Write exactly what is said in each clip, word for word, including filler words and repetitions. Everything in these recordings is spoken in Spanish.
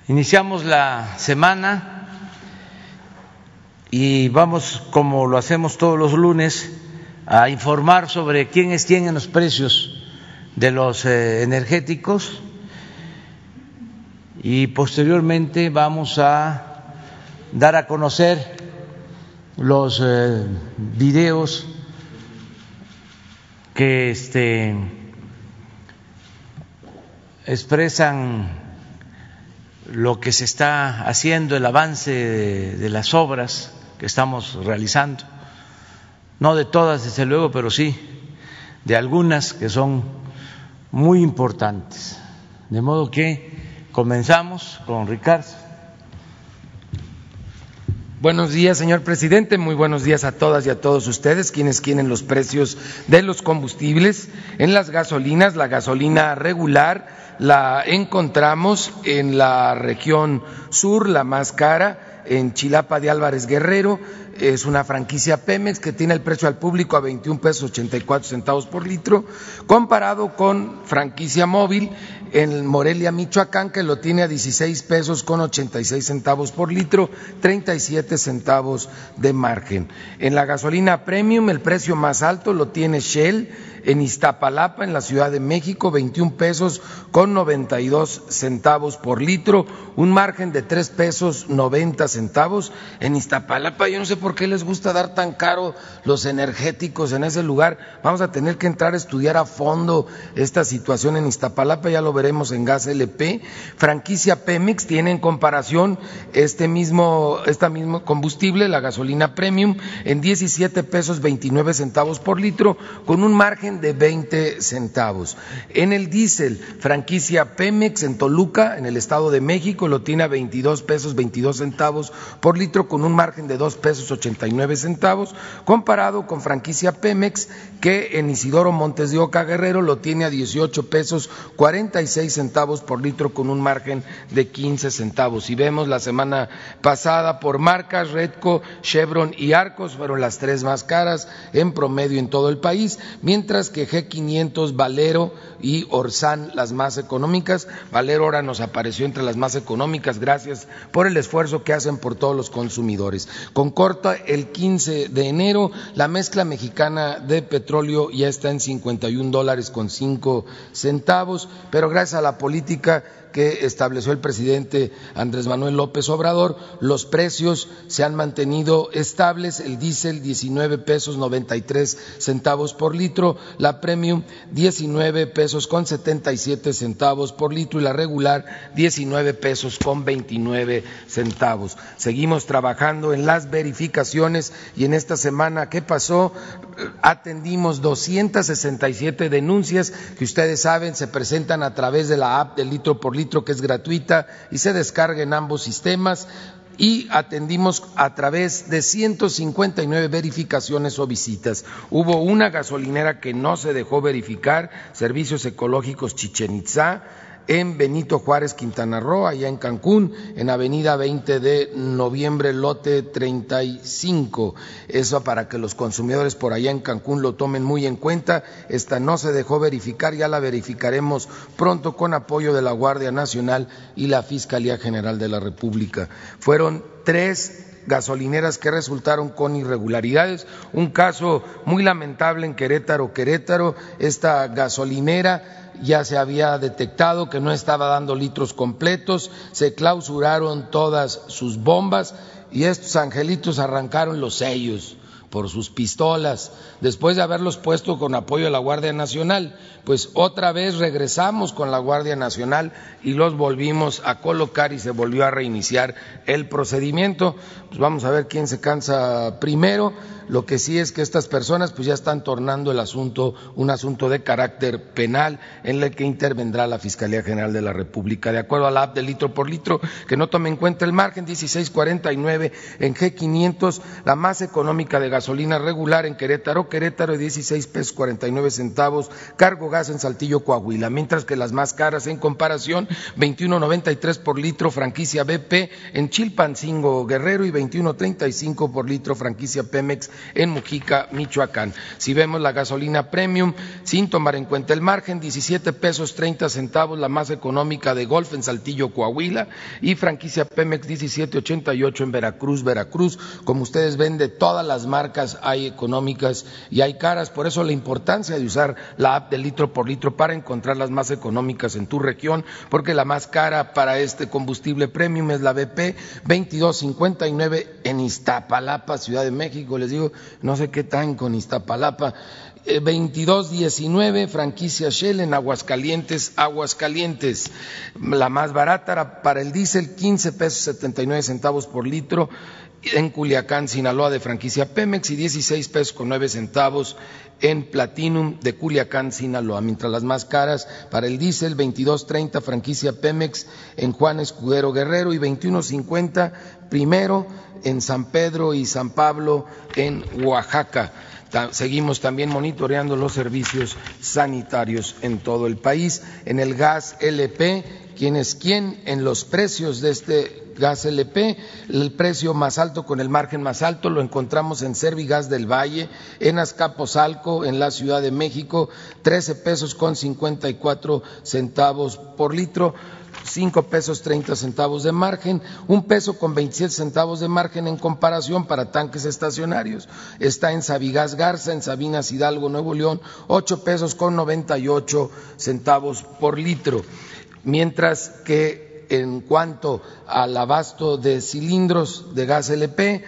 Iniciamos la semana y vamos, como lo hacemos todos los lunes, a informar sobre quién es quién en los precios de los eh, energéticos y posteriormente vamos a dar a conocer los eh, videos que este, expresan lo que se está haciendo, el avance de, de las obras que estamos realizando, no de todas desde luego, pero sí de algunas que son muy importantes. De modo que comenzamos con Ricardo. Buenos días, señor presidente. Muy buenos días a todas y a todos ustedes, quienes quieren los precios de los combustibles. En las gasolinas, la gasolina regular la encontramos en la región sur, la más cara, en Chilapa de Álvarez Guerrero. Es una franquicia Pemex que tiene el precio al público a veintiún pesos ochenta y cuatro centavos por litro, comparado con franquicia móvil en Morelia, Michoacán, que lo tiene a dieciséis pesos con ochenta y seis centavos por litro, treinta y siete centavos de margen. En la gasolina premium, el precio más alto lo tiene Shell en Iztapalapa, en la Ciudad de México, veintiún pesos con noventa y dos centavos por litro, un margen de tres pesos noventa centavos. En Iztapalapa, yo no sé por qué les gusta dar tan caro los energéticos en ese lugar. Vamos a tener que entrar a estudiar a fondo esta situación en Iztapalapa, ya lo veremos en Gas L P. Franquicia Pemex tiene en comparación este mismo, este mismo combustible, la gasolina premium, en diecisiete pesos veintinueve centavos por litro, con un margen de veinte centavos. En el diésel, franquicia Pemex en Toluca, en el Estado de México, lo tiene a veintidós pesos veintidós centavos por litro, con un margen de dos pesos ochenta y nueve centavos, comparado con franquicia Pemex que en Isidoro Montes de Oca, Guerrero, lo tiene a dieciocho pesos cuarenta y seis centavos por litro, con un margen de quince centavos. Si vemos la semana pasada por marcas, Redco, Chevron y Arcos fueron las tres más caras en promedio en todo el país, mientras que G quinientos, Valero y Orsan las más económicas. Valero ahora nos apareció entre las más económicas, gracias por el esfuerzo que hacen por todos los consumidores. Con corta el quince de enero, la mezcla mexicana de petróleo ya está en cincuenta y un dólares con cinco centavos, pero gracias a la política que estableció el presidente Andrés Manuel López Obrador, los precios se han mantenido estables. El diésel diecinueve pesos noventa y tres centavos por litro, la premium diecinueve pesos con setenta y siete centavos por litro y la regular diecinueve pesos con veintinueve centavos. Seguimos trabajando en las verificaciones y en esta semana que pasó atendimos doscientas sesenta y siete denuncias que ustedes saben se presentan a través de la app del litro por litro, que es gratuita y se descarga en ambos sistemas, y atendimos a través de ciento cincuenta y nueve verificaciones o visitas. Hubo una gasolinera que no se dejó verificar, Servicios Ecológicos Chichén Itzá, en Benito Juárez, Quintana Roo, allá en Cancún, en avenida veinte de noviembre, lote treinta y cinco. Eso para que los consumidores por allá en Cancún lo tomen muy en cuenta. Esta no se dejó verificar, ya la verificaremos pronto con apoyo de la Guardia Nacional y la Fiscalía General de la República. Fueron tres gasolineras que resultaron con irregularidades. Un caso muy lamentable en Querétaro, Querétaro, esta gasolinera ya se había detectado que no estaba dando litros completos, se clausuraron todas sus bombas y estos angelitos arrancaron los sellos por sus pistolas, después de haberlos puesto con apoyo de la Guardia Nacional. Pues otra vez regresamos con la Guardia Nacional y los volvimos a colocar y se volvió a reiniciar el procedimiento. Pues vamos a ver quién se cansa primero. Lo que sí es que estas personas pues ya están tornando el asunto un asunto de carácter penal en el que intervendrá la Fiscalía General de la República. De acuerdo a la app de litro por litro, que no tome en cuenta el margen, dieciséis cuarenta y nueve en G quinientos, la más económica de gasolina gasolina regular en Querétaro, Querétaro dieciséis pesos cuarenta y nueve centavos, Cargo Gas en Saltillo, Coahuila, mientras que las más caras en comparación, veintiuno noventa y tres por litro franquicia B P en Chilpancingo, Guerrero, y veintiuno treinta y cinco por litro franquicia Pemex en Mujica, Michoacán. Si vemos la gasolina premium, sin tomar en cuenta el margen, diecisiete pesos treinta centavos, la más económica de Golf en Saltillo, Coahuila, y franquicia Pemex diecisiete ochenta y ocho en Veracruz, Veracruz. Como ustedes ven, de todas las marcas hay económicas y hay caras, por eso la importancia de usar la app de litro por litro para encontrar las más económicas en tu región, porque la más cara para este combustible premium es la B P, veintidós cincuenta y nueve en Iztapalapa, Ciudad de México. Les digo, no sé qué tan con Iztapalapa. veintidós diecinueve franquicia Shell en Aguascalientes, Aguascalientes. La más barata para el diésel, quince pesos setenta y nueve centavos por litro en Culiacán, Sinaloa, de franquicia Pemex, y dieciséis pesos con nueve centavos en Platinum de Culiacán, Sinaloa, mientras las más caras para el diésel, veintidós treinta franquicia Pemex en Juan Escudero, Guerrero, y veintiuno cincuenta primero en San Pedro y San Pablo en Oaxaca. Seguimos también monitoreando los servicios sanitarios en todo el país. En el gas L P, ¿quién es quién? En los precios de este gas L P, el precio más alto con el margen más alto lo encontramos en Servigas del Valle, en Azcapotzalco, en la Ciudad de México, trece pesos con cincuenta y cuatro centavos por litro. cinco pesos treinta centavos de margen, un peso con veintisiete centavos de margen en comparación para tanques estacionarios. Está en Sabigas Garza, en Sabinas Hidalgo, Nuevo León, ocho pesos con noventa y ocho centavos por litro. Mientras que en cuanto al abasto de cilindros de gas L P,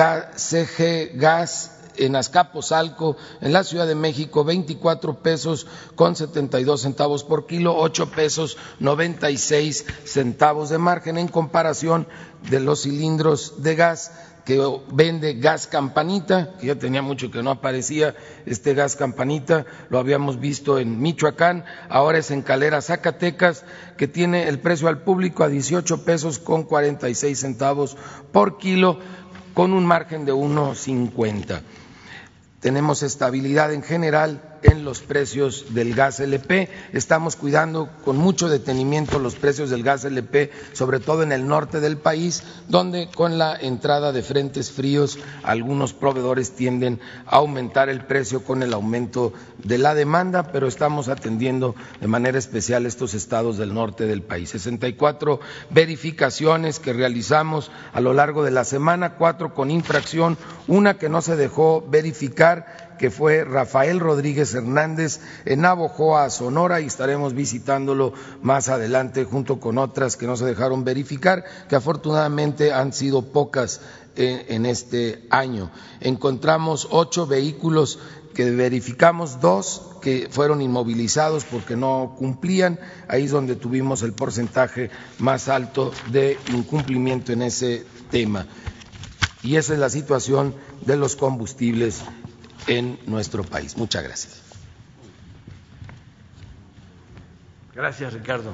C G Gas en Azcapotzalco, en la Ciudad de México, veinticuatro pesos con setenta y dos centavos por kilo, ocho pesos noventa y seis centavos de margen en comparación de los cilindros de gas que vende Gas Campanita, que ya tenía mucho que no aparecía este Gas Campanita, lo habíamos visto en Michoacán, ahora es en Calera, Zacatecas, que tiene el precio al público a dieciocho pesos con cuarenta y seis centavos por kilo, con un margen de uno cincuenta. Tenemos estabilidad en general en los precios del gas L P, estamos cuidando con mucho detenimiento los precios del gas L P, sobre todo en el norte del país, donde con la entrada de frentes fríos algunos proveedores tienden a aumentar el precio con el aumento de la demanda, pero estamos atendiendo de manera especial estos estados del norte del país. sesenta y cuatro verificaciones que realizamos a lo largo de la semana, cuatro con infracción, una que no se dejó verificar, que fue Rafael Rodríguez Hernández en Navojoa, Sonora, y estaremos visitándolo más adelante junto con otras que no se dejaron verificar, que afortunadamente han sido pocas en, en este año. Encontramos ocho vehículos que verificamos, dos que fueron inmovilizados porque no cumplían, ahí es donde tuvimos el porcentaje más alto de incumplimiento en ese tema. Y esa es la situación de los combustibles en nuestro país. Muchas gracias. Gracias, Ricardo.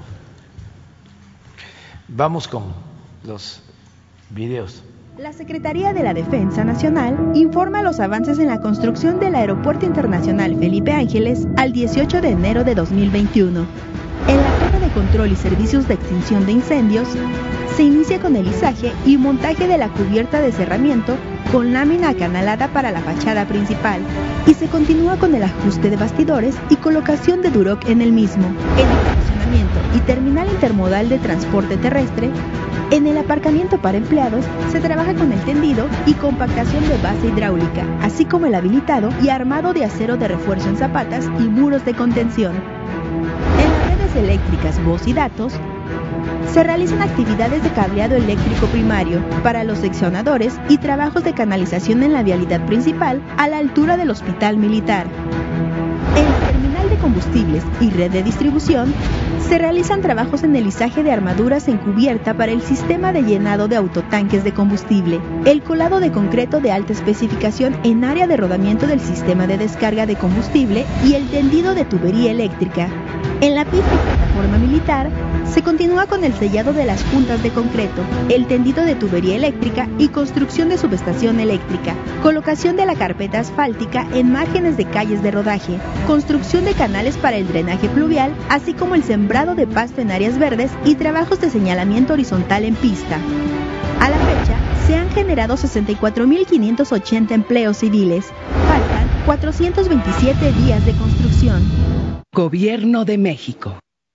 Vamos con los videos. La Secretaría de la Defensa Nacional informa los avances en la construcción del Aeropuerto Internacional Felipe Ángeles al dieciocho de enero de dos mil veintiuno. En la Torre de Control y Servicios de Extinción de Incendios, se inicia con el izaje y montaje de la cubierta de cerramiento con lámina acanalada para la fachada principal y se continúa con el ajuste de bastidores y colocación de duroc en el mismo. En el estacionamiento y terminal intermodal de transporte terrestre, en el aparcamiento para empleados se trabaja con el tendido y compactación de base hidráulica, así como el habilitado y armado de acero de refuerzo en zapatas y muros de contención. En las redes eléctricas, voz y datos, se realizan actividades de cableado eléctrico primario para los seccionadores y trabajos de canalización en la vialidad principal a la altura del Hospital Militar. En el terminal de combustibles y red de distribución, se realizan trabajos en el izaje de armaduras en cubierta para el sistema de llenado de autotanques de combustible, el colado de concreto de alta especificación en área de rodamiento del sistema de descarga de combustible y el tendido de tubería eléctrica. En la pista y plataforma militar, Se continúa con el sellado de las juntas de concreto, el tendido de tubería eléctrica y construcción de subestación eléctrica, colocación de la carpeta asfáltica en márgenes de calles de rodaje, construcción de canales para el drenaje pluvial, así como el sembrado de pasto en áreas verdes y trabajos de señalamiento horizontal en pista. A la fecha, se han generado sesenta y cuatro mil quinientos ochenta empleos civiles. Faltan cuatrocientos veintisiete días de construcción. Gobierno de México.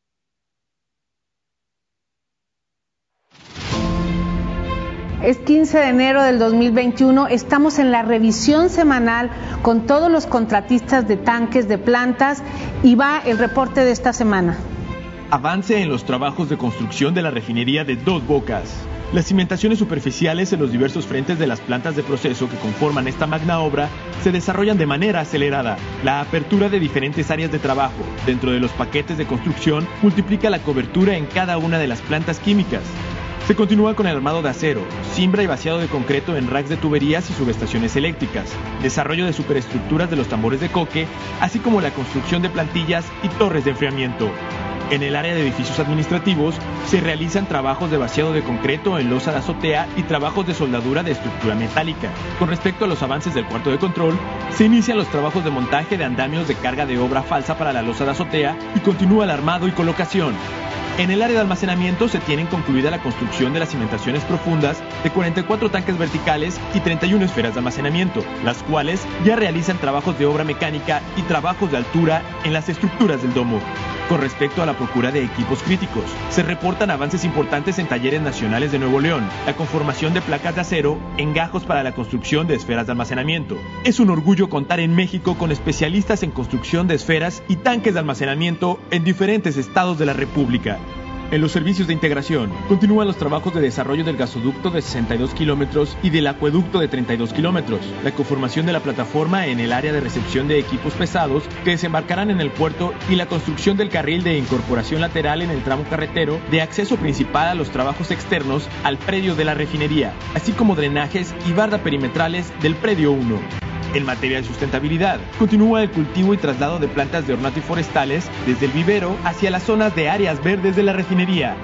Es quince de enero del dos mil veintiuno, estamos en la revisión semanal con todos los contratistas de tanques, de plantas, y va el reporte de esta semana. Avance en los trabajos de construcción de la refinería de Dos Bocas. Las cimentaciones superficiales en los diversos frentes de las plantas de proceso que conforman esta magna obra se desarrollan de manera acelerada. La apertura de diferentes áreas de trabajo dentro de los paquetes de construcción multiplica la cobertura en cada una de las plantas químicas. Se continúa con el armado de acero, cimbra y vaciado de concreto en racks de tuberías y subestaciones eléctricas, desarrollo de superestructuras de los tambores de coque, así como la construcción de plantillas y torres de enfriamiento. En el área de edificios administrativos se realizan trabajos de vaciado de concreto en losa de azotea y trabajos de soldadura de estructura metálica. Con respecto a los avances del cuarto de control, se inician los trabajos de montaje de andamios de carga de obra falsa para la losa de azotea y continúa el armado y colocación. En el área de almacenamiento se tienen concluida la construcción de las cimentaciones profundas de cuarenta y cuatro tanques verticales y treinta y una esferas de almacenamiento, las cuales ya realizan trabajos de obra mecánica y trabajos de altura en las estructuras del domo. Con respecto a la procura de equipos críticos, se reportan avances importantes en talleres nacionales de Nuevo León, la conformación de placas de acero, engajos para la construcción de esferas de almacenamiento. Es un orgullo contar en México con especialistas en construcción de esferas y tanques de almacenamiento en diferentes estados de la República. En los servicios de integración, continúan los trabajos de desarrollo del gasoducto de sesenta y dos kilómetros y del acueducto de treinta y dos kilómetros, la conformación de la plataforma en el área de recepción de equipos pesados que desembarcarán en el puerto y la construcción del carril de incorporación lateral en el tramo carretero de acceso principal a los trabajos externos al predio de la refinería, así como drenajes y barda perimetrales del predio uno. En materia de sustentabilidad, continúa el cultivo y traslado de plantas de ornato y forestales desde el vivero hacia las zonas de áreas verdes de la refinería.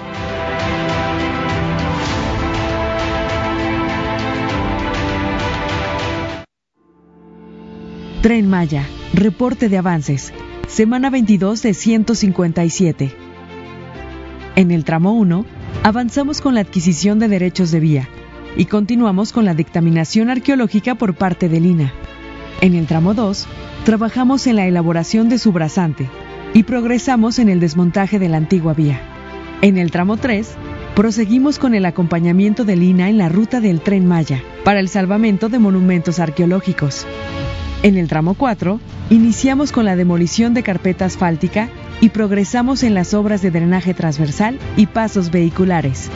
Tren Maya, reporte de avances, semana veintidós de ciento cincuenta y siete. En el tramo uno, avanzamos con la adquisición de derechos de vía y continuamos con la dictaminación arqueológica por parte del I N A. En el tramo dos, trabajamos en la elaboración de su brazante y progresamos en el desmontaje de la antigua vía. En el tramo tres, proseguimos con el acompañamiento del I N A en la ruta del Tren Maya para el salvamento de monumentos arqueológicos. En el tramo cuatro, iniciamos con la demolición de carpeta asfáltica y progresamos en las obras de drenaje transversal y pasos vehiculares.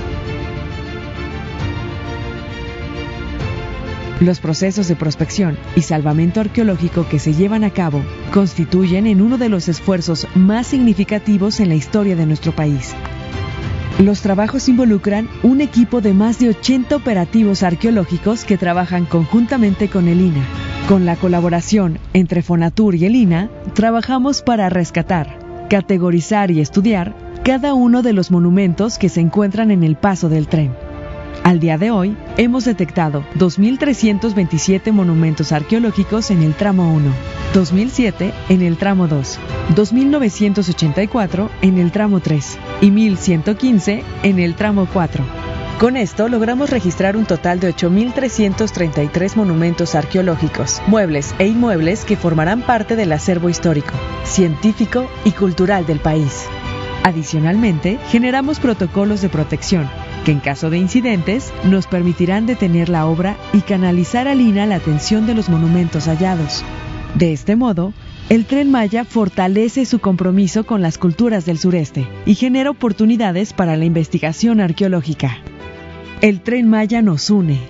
Los procesos de prospección y salvamento arqueológico que se llevan a cabo constituyen en uno de los esfuerzos más significativos en la historia de nuestro país. Los trabajos involucran un equipo de más de ochenta operativos arqueológicos que trabajan conjuntamente con el I N A. Con la colaboración entre Fonatur y el I N A, trabajamos para rescatar, categorizar y estudiar cada uno de los monumentos que se encuentran en el paso del tren. Al día de hoy, hemos detectado dos mil trescientos veintisiete monumentos arqueológicos en el tramo uno, dos mil siete en el tramo dos, dos mil novecientos ochenta y cuatro en el tramo tres y mil ciento quince en el tramo cuatro. Con esto logramos registrar un total de ocho mil trescientos treinta y tres monumentos arqueológicos, muebles e inmuebles que formarán parte del acervo histórico, científico y cultural del país. Adicionalmente, generamos protocolos de protección, que en caso de incidentes nos permitirán detener la obra y canalizar al I N A la atención de los monumentos hallados. De este modo, el Tren Maya fortalece su compromiso con las culturas del sureste y genera oportunidades para la investigación arqueológica. El Tren Maya nos une.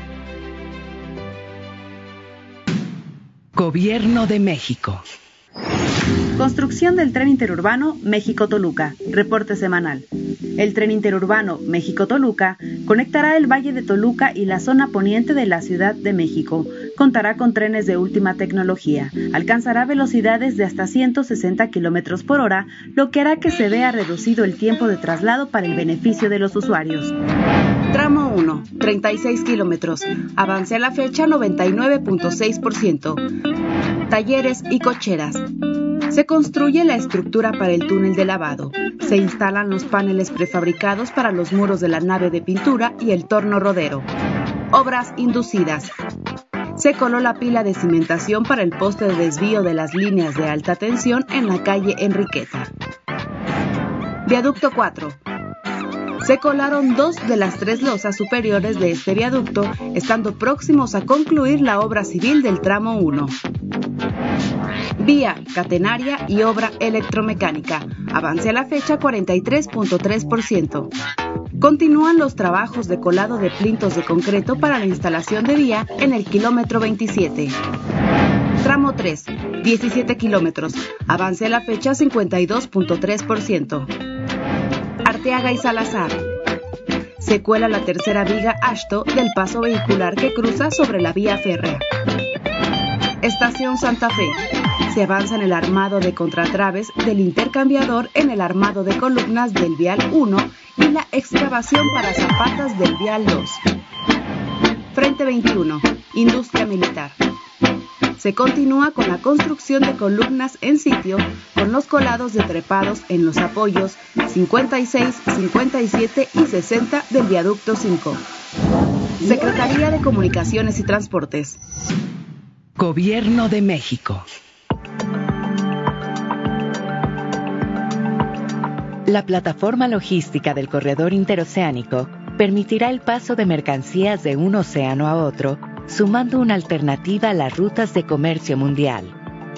Gobierno de México. Construcción del tren interurbano México-Toluca, reporte semanal. El tren interurbano México-Toluca conectará el Valle de Toluca y la zona poniente de la Ciudad de México, contará con trenes de última tecnología. Alcanzará velocidades de hasta ciento sesenta kilómetros por hora, lo que hará que se vea reducido el tiempo de traslado para el beneficio de los usuarios. Tramo uno, treinta y seis kilómetros. Avance a la fecha noventa y nueve punto seis por ciento. Talleres y cocheras. Se construye la estructura para el túnel de lavado. Se instalan los paneles prefabricados para los muros de la nave de pintura y el torno rodero. Obras inducidas. Se coló la pila de cimentación para el poste de desvío de las líneas de alta tensión en la calle Enriqueta. Viaducto cuatro. Se colaron dos de las tres losas superiores de este viaducto, estando próximos a concluir la obra civil del tramo uno. Vía, catenaria y obra electromecánica. Avance a la fecha cuarenta y tres punto tres por ciento. Continúan los trabajos de colado de plintos de concreto para la instalación de vía en el kilómetro veintisiete. Tramo tres, diecisiete kilómetros. Avance a la fecha cincuenta y dos punto tres por ciento. Arteaga y Salazar. Se cuela la tercera viga Ashto del paso vehicular que cruza sobre la vía férrea. Estación Santa Fe. Se avanza en el armado de contratraves del intercambiador, en el armado de columnas del vial uno y la excavación para zapatas del vial dos. Frente veintiuno. Industria militar. Se continúa con la construcción de columnas en sitio con los colados de trepados en los apoyos cincuenta y seis, cincuenta y siete y sesenta del viaducto cinco. Secretaría de Comunicaciones y Transportes. Gobierno de México. La plataforma logística del corredor interoceánico permitirá el paso de mercancías de un océano a otro, sumando una alternativa a las rutas de comercio mundial.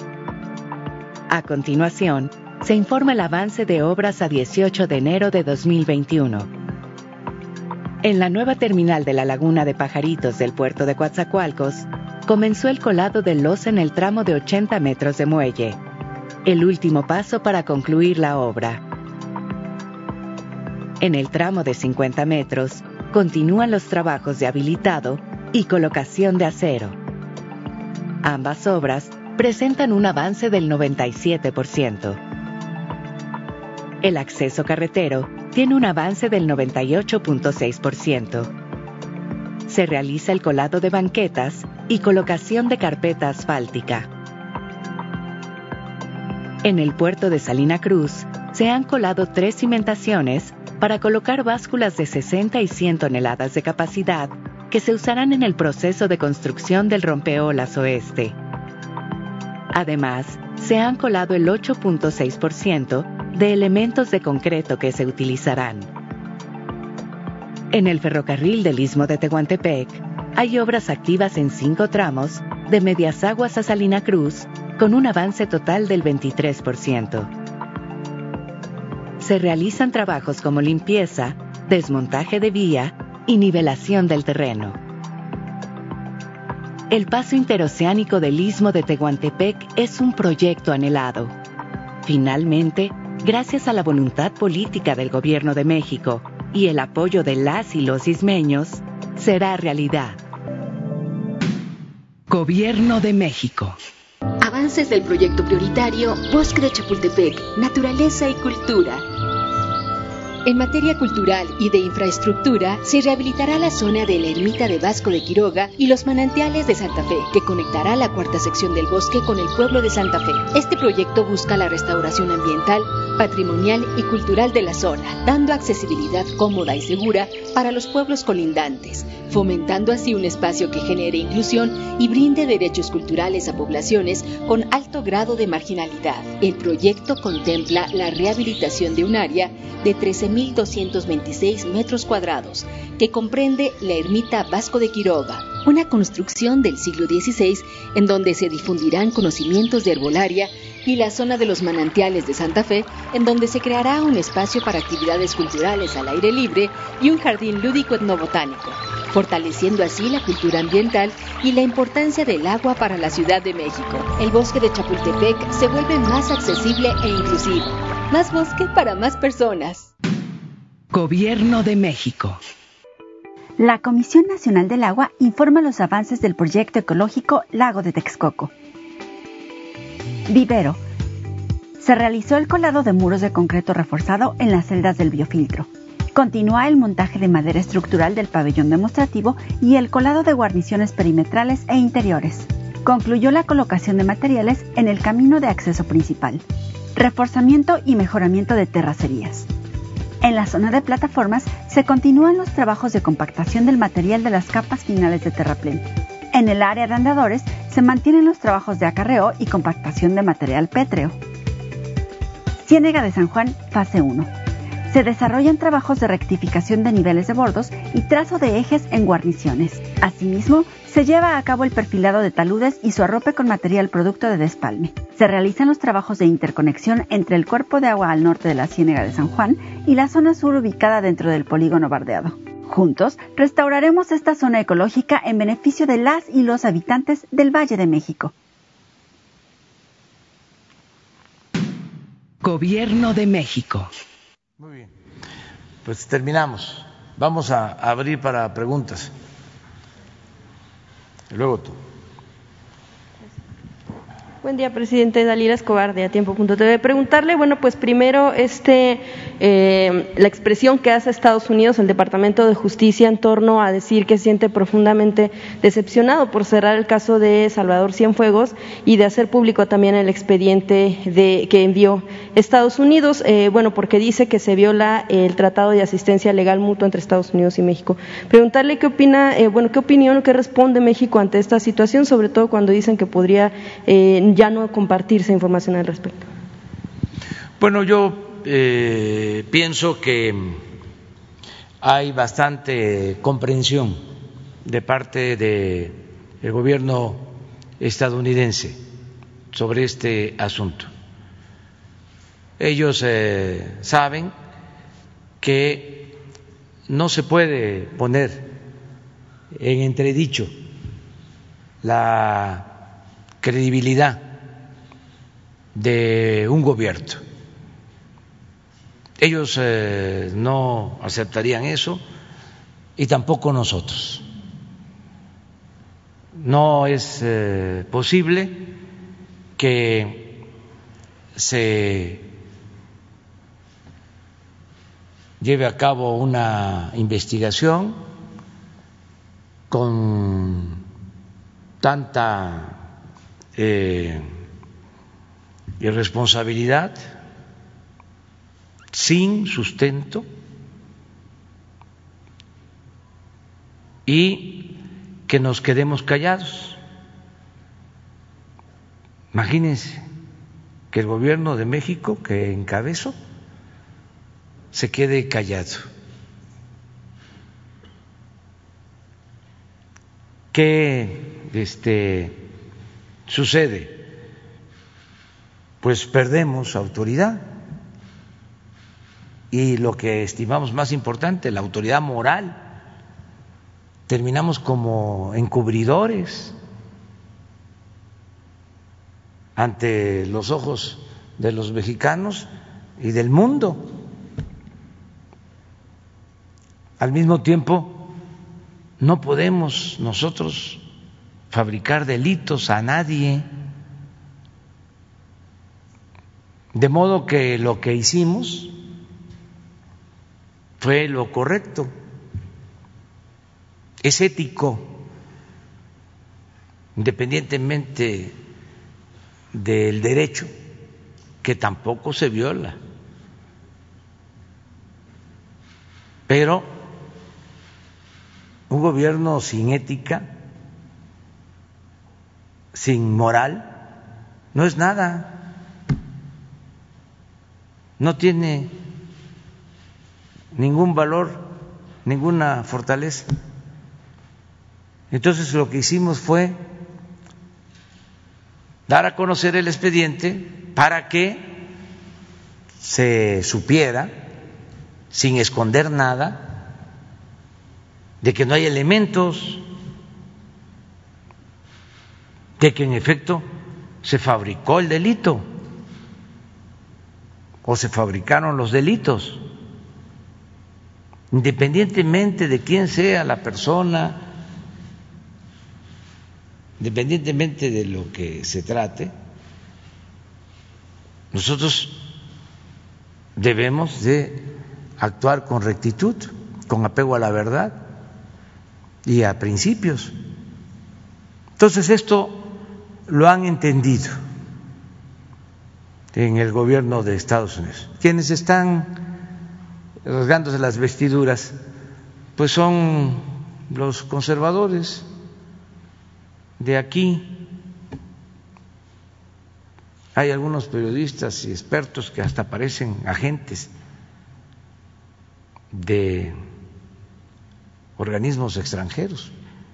A continuación, se informa el avance de obras a dieciocho de enero de dos mil veintiuno. En la nueva terminal de la Laguna de Pajaritos del puerto de Coatzacoalcos, comenzó el colado de losa en el tramo de ochenta metros de muelle, el último paso para concluir la obra. En el tramo de cincuenta metros, continúan los trabajos de habilitado y colocación de acero. Ambas obras presentan un avance del noventa y siete por ciento. El acceso carretero tiene un avance del noventa y ocho punto seis por ciento. Se realiza el colado de banquetas y colocación de carpeta asfáltica. En el puerto de Salina Cruz se han colado tres cimentaciones para colocar básculas de sesenta y cien toneladas de capacidad que se usarán en el proceso de construcción del rompeolas oeste. Además, se han colado el ocho punto seis por ciento de elementos de concreto que se utilizarán. En el ferrocarril del Istmo de Tehuantepec, hay obras activas en cinco tramos, de Medias Aguas a Salina Cruz, con un avance total del veintitrés por ciento. Se realizan trabajos como limpieza, desmontaje de vía y nivelación del terreno. El paso interoceánico del Istmo de Tehuantepec es un proyecto anhelado. Finalmente, gracias a la voluntad política del Gobierno de México y el apoyo de las y los ismeños, será realidad. Gobierno de México. Avances del proyecto prioritario Bosque de Chapultepec, Naturaleza y Cultura. En materia cultural y de infraestructura, se rehabilitará la zona de la ermita de Vasco de Quiroga y los manantiales de Santa Fe, que conectará la cuarta sección del bosque con el pueblo de Santa Fe. Este proyecto busca la restauración ambiental, patrimonial y cultural de la zona, dando accesibilidad cómoda y segura para los pueblos colindantes, fomentando así un espacio que genere inclusión y brinde derechos culturales a poblaciones con alto grado de marginalidad. El proyecto contempla la rehabilitación de un área de trece mil doscientos veintiséis metros cuadrados, que comprende la ermita Vasco de Quiroga, una construcción del siglo dieciséis en donde se difundirán conocimientos de herbolaria, y la zona de los manantiales de Santa Fe, en donde se creará un espacio para actividades culturales al aire libre y un jardín lúdico etnobotánico, fortaleciendo así la cultura ambiental y la importancia del agua para la Ciudad de México. El bosque de Chapultepec se vuelve más accesible e inclusivo. Más bosque para más personas. Gobierno de México. La Comisión Nacional del Agua informa los avances del proyecto ecológico Lago de Texcoco. Vivero. Se realizó el colado de muros de concreto reforzado en las celdas del biofiltro. Continúa el montaje de madera estructural del pabellón demostrativo y el colado de guarniciones perimetrales e interiores. Concluyó la colocación de materiales en el camino de acceso principal. Reforzamiento y mejoramiento de terracerías. En la zona de plataformas se continúan los trabajos de compactación del material de las capas finales de terraplén. En el área de andadores se mantienen los trabajos de acarreo y compactación de material pétreo. Ciénega de San Juan, fase uno. Se desarrollan trabajos de rectificación de niveles de bordos y trazo de ejes en guarniciones. Asimismo, se lleva a cabo el perfilado de taludes y su arrope con material producto de despalme. Se realizan los trabajos de interconexión entre el cuerpo de agua al norte de la Ciénega de San Juan y la zona sur ubicada dentro del polígono bardeado. Juntos, restauraremos esta zona ecológica en beneficio de las y los habitantes del Valle de México. Gobierno de México. Muy bien, pues terminamos. Vamos a abrir para preguntas. Luego tú. Buen día, presidente. Dalila Escobar, de Atiempo punto T V. Preguntarle, bueno, pues primero este eh, la expresión que hace Estados Unidos, el Departamento de Justicia, en torno a decir que se siente profundamente decepcionado por cerrar el caso de Salvador Cienfuegos y de hacer público también el expediente de que envió Estados Unidos, eh, bueno, porque dice que se viola el Tratado de Asistencia Legal Mutua entre Estados Unidos y México. Preguntarle qué opina, eh, bueno, qué opinión, qué responde México ante esta situación, sobre todo cuando dicen que podría eh, ya no compartirse información al respecto. Bueno, yo eh, pienso que hay bastante comprensión de parte del gobierno estadounidense sobre este asunto. Ellos eh, saben que no se puede poner en entredicho la credibilidad de un gobierno. Ellos eh, no aceptarían eso y tampoco nosotros. No es eh, posible que se lleve a cabo una investigación con tanta eh, irresponsabilidad, sin sustento y que nos quedemos callados. Imagínense que el gobierno de México, que encabezo, se quede callado. ¿Qué este, sucede? Pues perdemos autoridad y lo que estimamos más importante, la autoridad moral. Terminamos como encubridores ante los ojos de los mexicanos y del mundo. Al mismo tiempo, no podemos nosotros fabricar delitos a nadie, de modo que lo que hicimos fue lo correcto, es ético, independientemente del derecho, que tampoco se viola. Pero un gobierno sin ética, sin moral, no es nada, no tiene ningún valor, ninguna fortaleza. Entonces lo que hicimos fue dar a conocer el expediente para que se supiera, sin esconder nada, de que no hay elementos, de que en efecto se fabricó el delito o se fabricaron los delitos. independientemente de quién sea la persona, independientemente de lo que se trate, nosotros debemos de actuar con rectitud, con apego a la verdad y a principios. Entonces esto lo han entendido en el gobierno de Estados Unidos. Quienes están rasgándose las vestiduras, pues son los conservadores de aquí. Hay algunos periodistas y expertos que hasta parecen agentes de organismos extranjeros,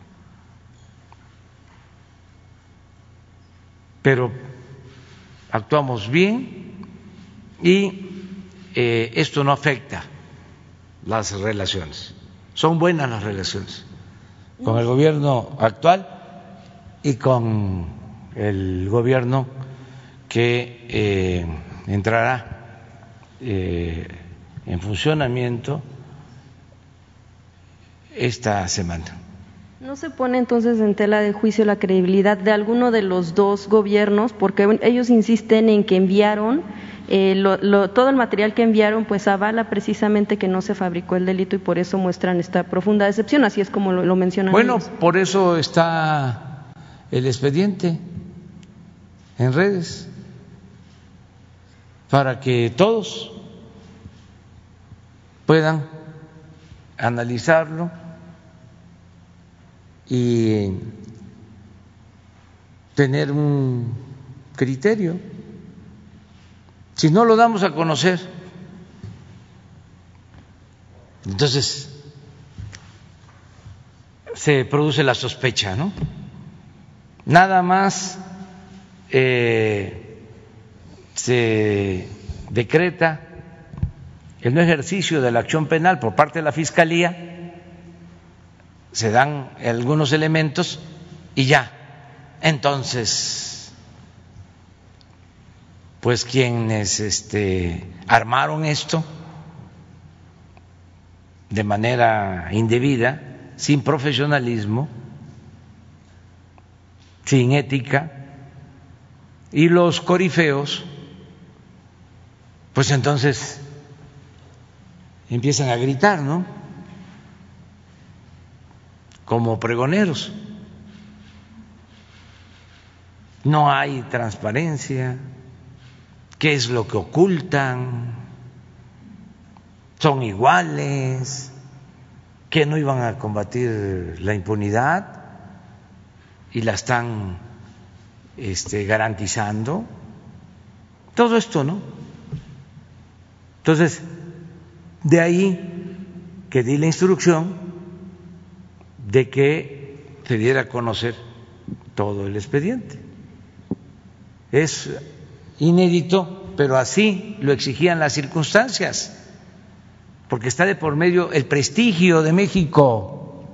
pero actuamos bien y eh, esto no afecta las relaciones. Son buenas las relaciones con el gobierno actual y con el gobierno que eh, entrará eh, en funcionamiento esta semana. ¿No se pone entonces en tela de juicio la credibilidad de alguno de los dos gobiernos? Porque ellos insisten en que enviaron eh, lo, lo, todo el material que enviaron pues avala precisamente que no se fabricó el delito y por eso muestran esta profunda decepción, así es como lo, lo mencionan. Bueno, ellos. Por eso está el expediente en redes, para que todos puedan analizarlo y tener un criterio. Si no lo damos a conocer, entonces se produce la sospecha, ¿no? Nada más eh, se decreta el no ejercicio de la acción penal por parte de la Fiscalía, se dan algunos elementos y ya, entonces, pues quienes este, armaron esto de manera indebida, sin profesionalismo, sin ética, y los corifeos, pues entonces empiezan a gritar, ¿no? Como pregoneros. No hay transparencia, ¿qué es lo que ocultan? Son iguales, que no iban a combatir la impunidad y la están este, garantizando. Todo esto, ¿no? Entonces, de ahí que di la instrucción de que se diera a conocer todo el expediente. Es inédito, pero así lo exigían las circunstancias, porque está de por medio el prestigio de México.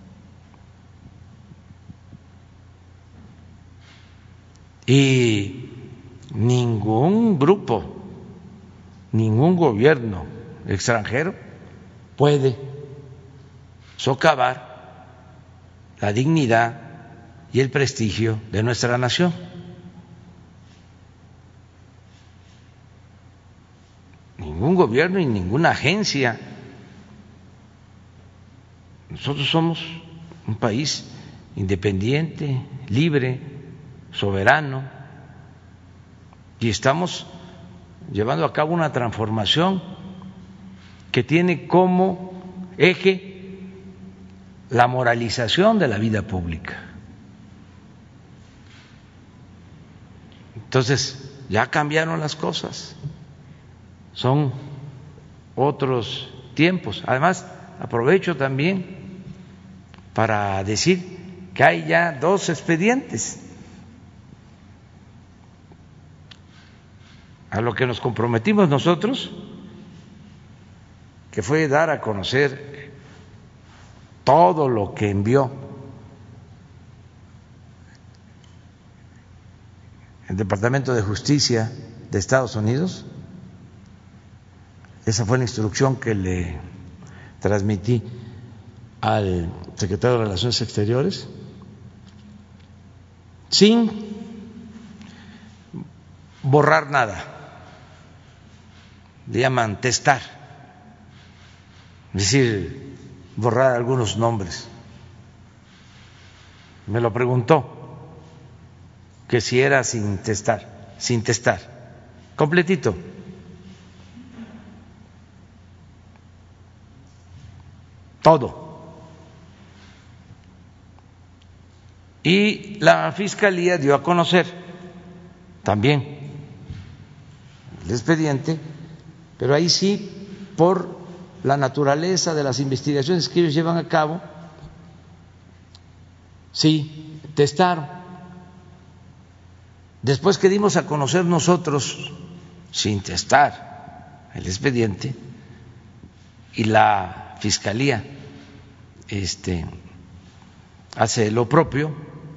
Y ningún grupo, ningún gobierno extranjero puede socavar la dignidad y el prestigio de nuestra nación. Ningún gobierno y ninguna agencia. Nosotros somos un país independiente, libre, soberano, y estamos llevando a cabo una transformación que tiene como eje la moralización de la vida pública. Entonces, ya cambiaron las cosas, son otros tiempos. Además, aprovecho también para decir que hay ya dos expedientes a lo que nos comprometimos nosotros, que fue dar a conocer todo lo que envió el Departamento de Justicia de Estados Unidos. Esa fue la instrucción que le transmití al secretario de Relaciones Exteriores, sin borrar nada. Le llaman testar, es decir, borrar algunos nombres. Me lo preguntó, que si era sin testar, sin testar, completito. Todo. Y la Fiscalía dio a conocer también el expediente, pero ahí sí, por la naturaleza de las investigaciones que ellos llevan a cabo, sí, testaron. Después que dimos a conocer nosotros, sin testar el expediente, y la Fiscalía este, hace lo propio,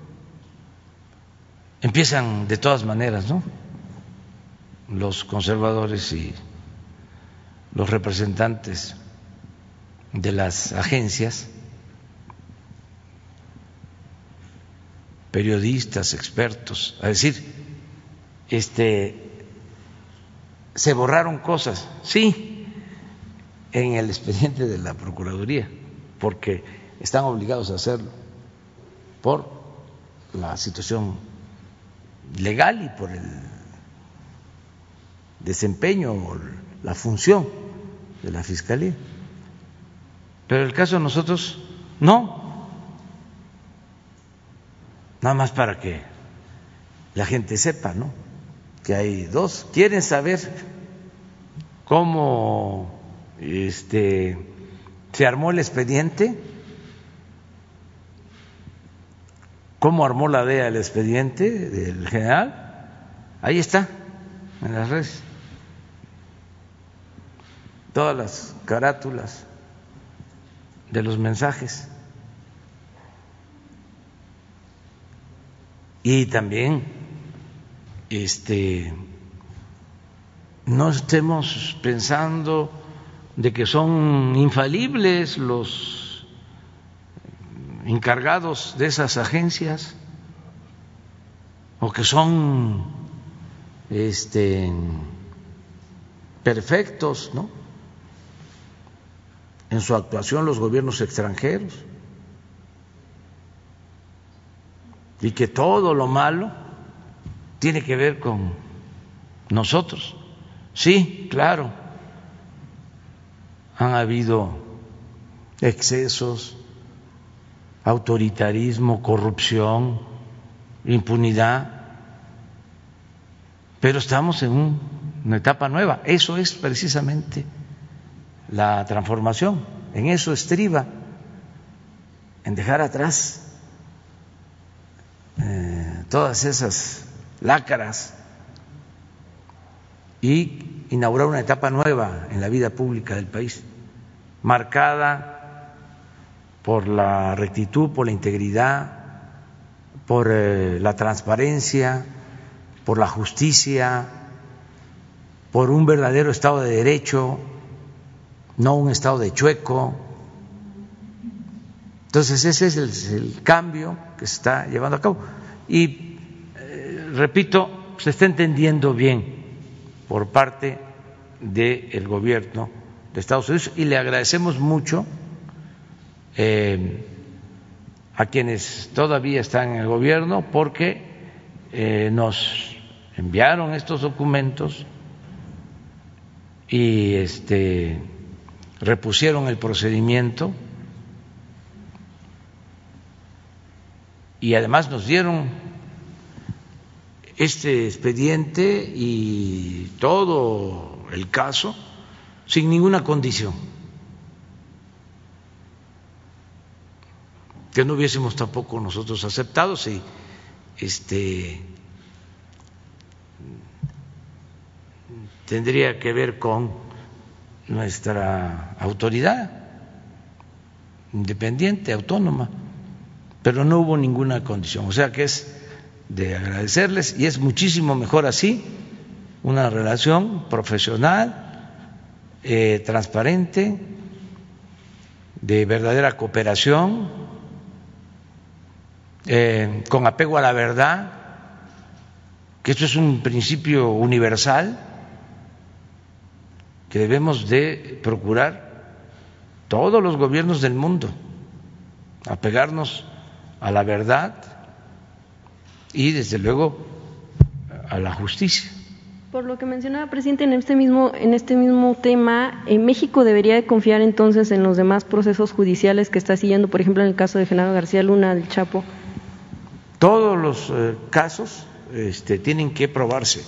empiezan de todas maneras, ¿no?, los conservadores y los representantes de las agencias, periodistas, expertos, a decir, este, se borraron cosas, sí, en el expediente de la Procuraduría, porque están obligados a hacerlo por la situación legal y por el desempeño o la función de la Fiscalía. Pero el caso de nosotros, no. Nada más para que la gente sepa, ¿no?, que hay dos. ¿Quieren saber cómo este, se armó el expediente? ¿Cómo armó la D E A el expediente del general? Ahí está, en las redes. Todas las carátulas de los mensajes. Y también este no estemos pensando de que son infalibles los encargados de esas agencias o que son este perfectos, ¿no?, en su actuación los gobiernos extranjeros, y que todo lo malo tiene que ver con nosotros. Sí, claro, han habido excesos, autoritarismo, corrupción, impunidad, pero estamos en un, una etapa nueva. Eso es precisamente la transformación, en eso estriba, en dejar atrás eh, todas esas lácaras y inaugurar una etapa nueva en la vida pública del país, marcada por la rectitud, por la integridad, por eh, la transparencia, por la justicia, por un verdadero Estado de Derecho, no un Estado de chueco. Entonces ese es el, el cambio que se está llevando a cabo y eh, repito, se está entendiendo bien por parte del gobierno de Estados Unidos y le agradecemos mucho eh, a quienes todavía están en el gobierno porque eh, nos enviaron estos documentos y este repusieron el procedimiento y además nos dieron este expediente y todo el caso sin ninguna condición, que no hubiésemos tampoco nosotros aceptado si este tendría que ver con nuestra autoridad independiente, autónoma, pero no hubo ninguna condición, o sea que es de agradecerles y es muchísimo mejor así, una relación profesional, eh, transparente de verdadera cooperación, eh, con apego a la verdad, que esto es un principio universal que debemos de procurar todos los gobiernos del mundo, apegarnos a la verdad y desde luego a la justicia. Por lo que mencionaba, presidente, en este mismo en este mismo tema, ¿en México debería de confiar entonces en los demás procesos judiciales que está siguiendo, por ejemplo, en el caso de Genaro García Luna, del Chapo? Todos los eh, casos este, tienen que probarse,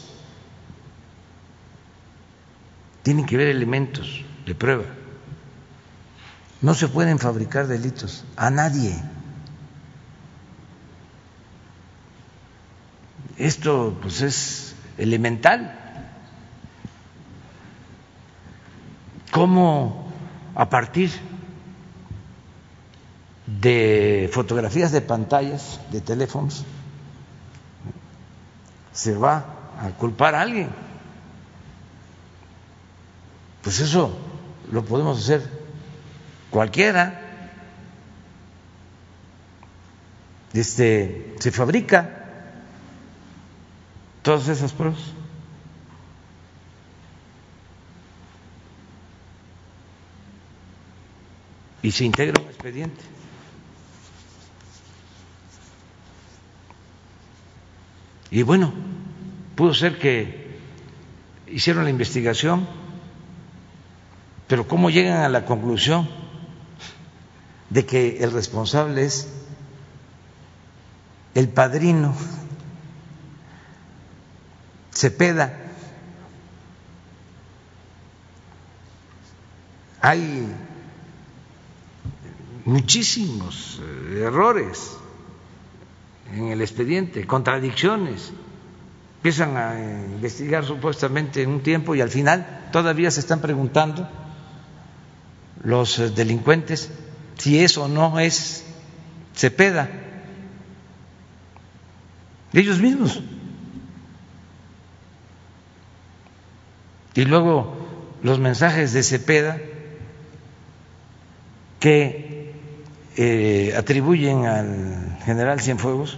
tienen que haber elementos de prueba. No se pueden fabricar delitos a nadie. Esto pues es elemental. ¿Cómo a partir de fotografías de pantallas de teléfonos se va a culpar a alguien? Pues eso lo podemos hacer cualquiera. Este, se fabrica todas esas pruebas. Y se integra un expediente. Y bueno, pudo ser que hicieron la investigación, pero ¿cómo llegan a la conclusión de que el responsable es el padrino Cepeda? Hay muchísimos errores en el expediente, contradicciones. Empiezan a investigar supuestamente en un tiempo y al final todavía se están preguntando los delincuentes si eso no es Cepeda. Ellos mismos. Y luego los mensajes de Cepeda que eh, atribuyen al general Cienfuegos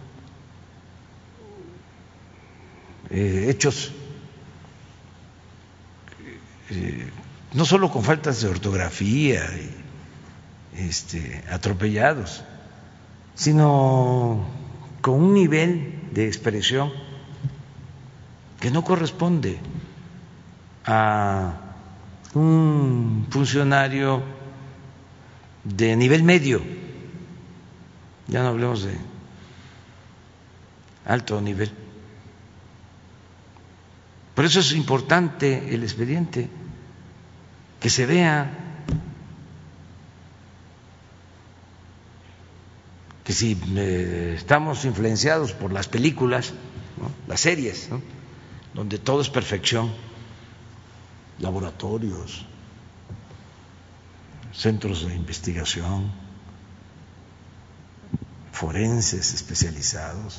eh, hechos eh, no solo con faltas de ortografía, este, atropellados, sino con un nivel de expresión que no corresponde a un funcionario de nivel medio, ya no hablemos de alto nivel. Por eso es importante el expediente, que se vea, que si eh, estamos influenciados por las películas, ¿no?, las series, ¿no?, donde todo es perfección, laboratorios, centros de investigación, forenses especializados.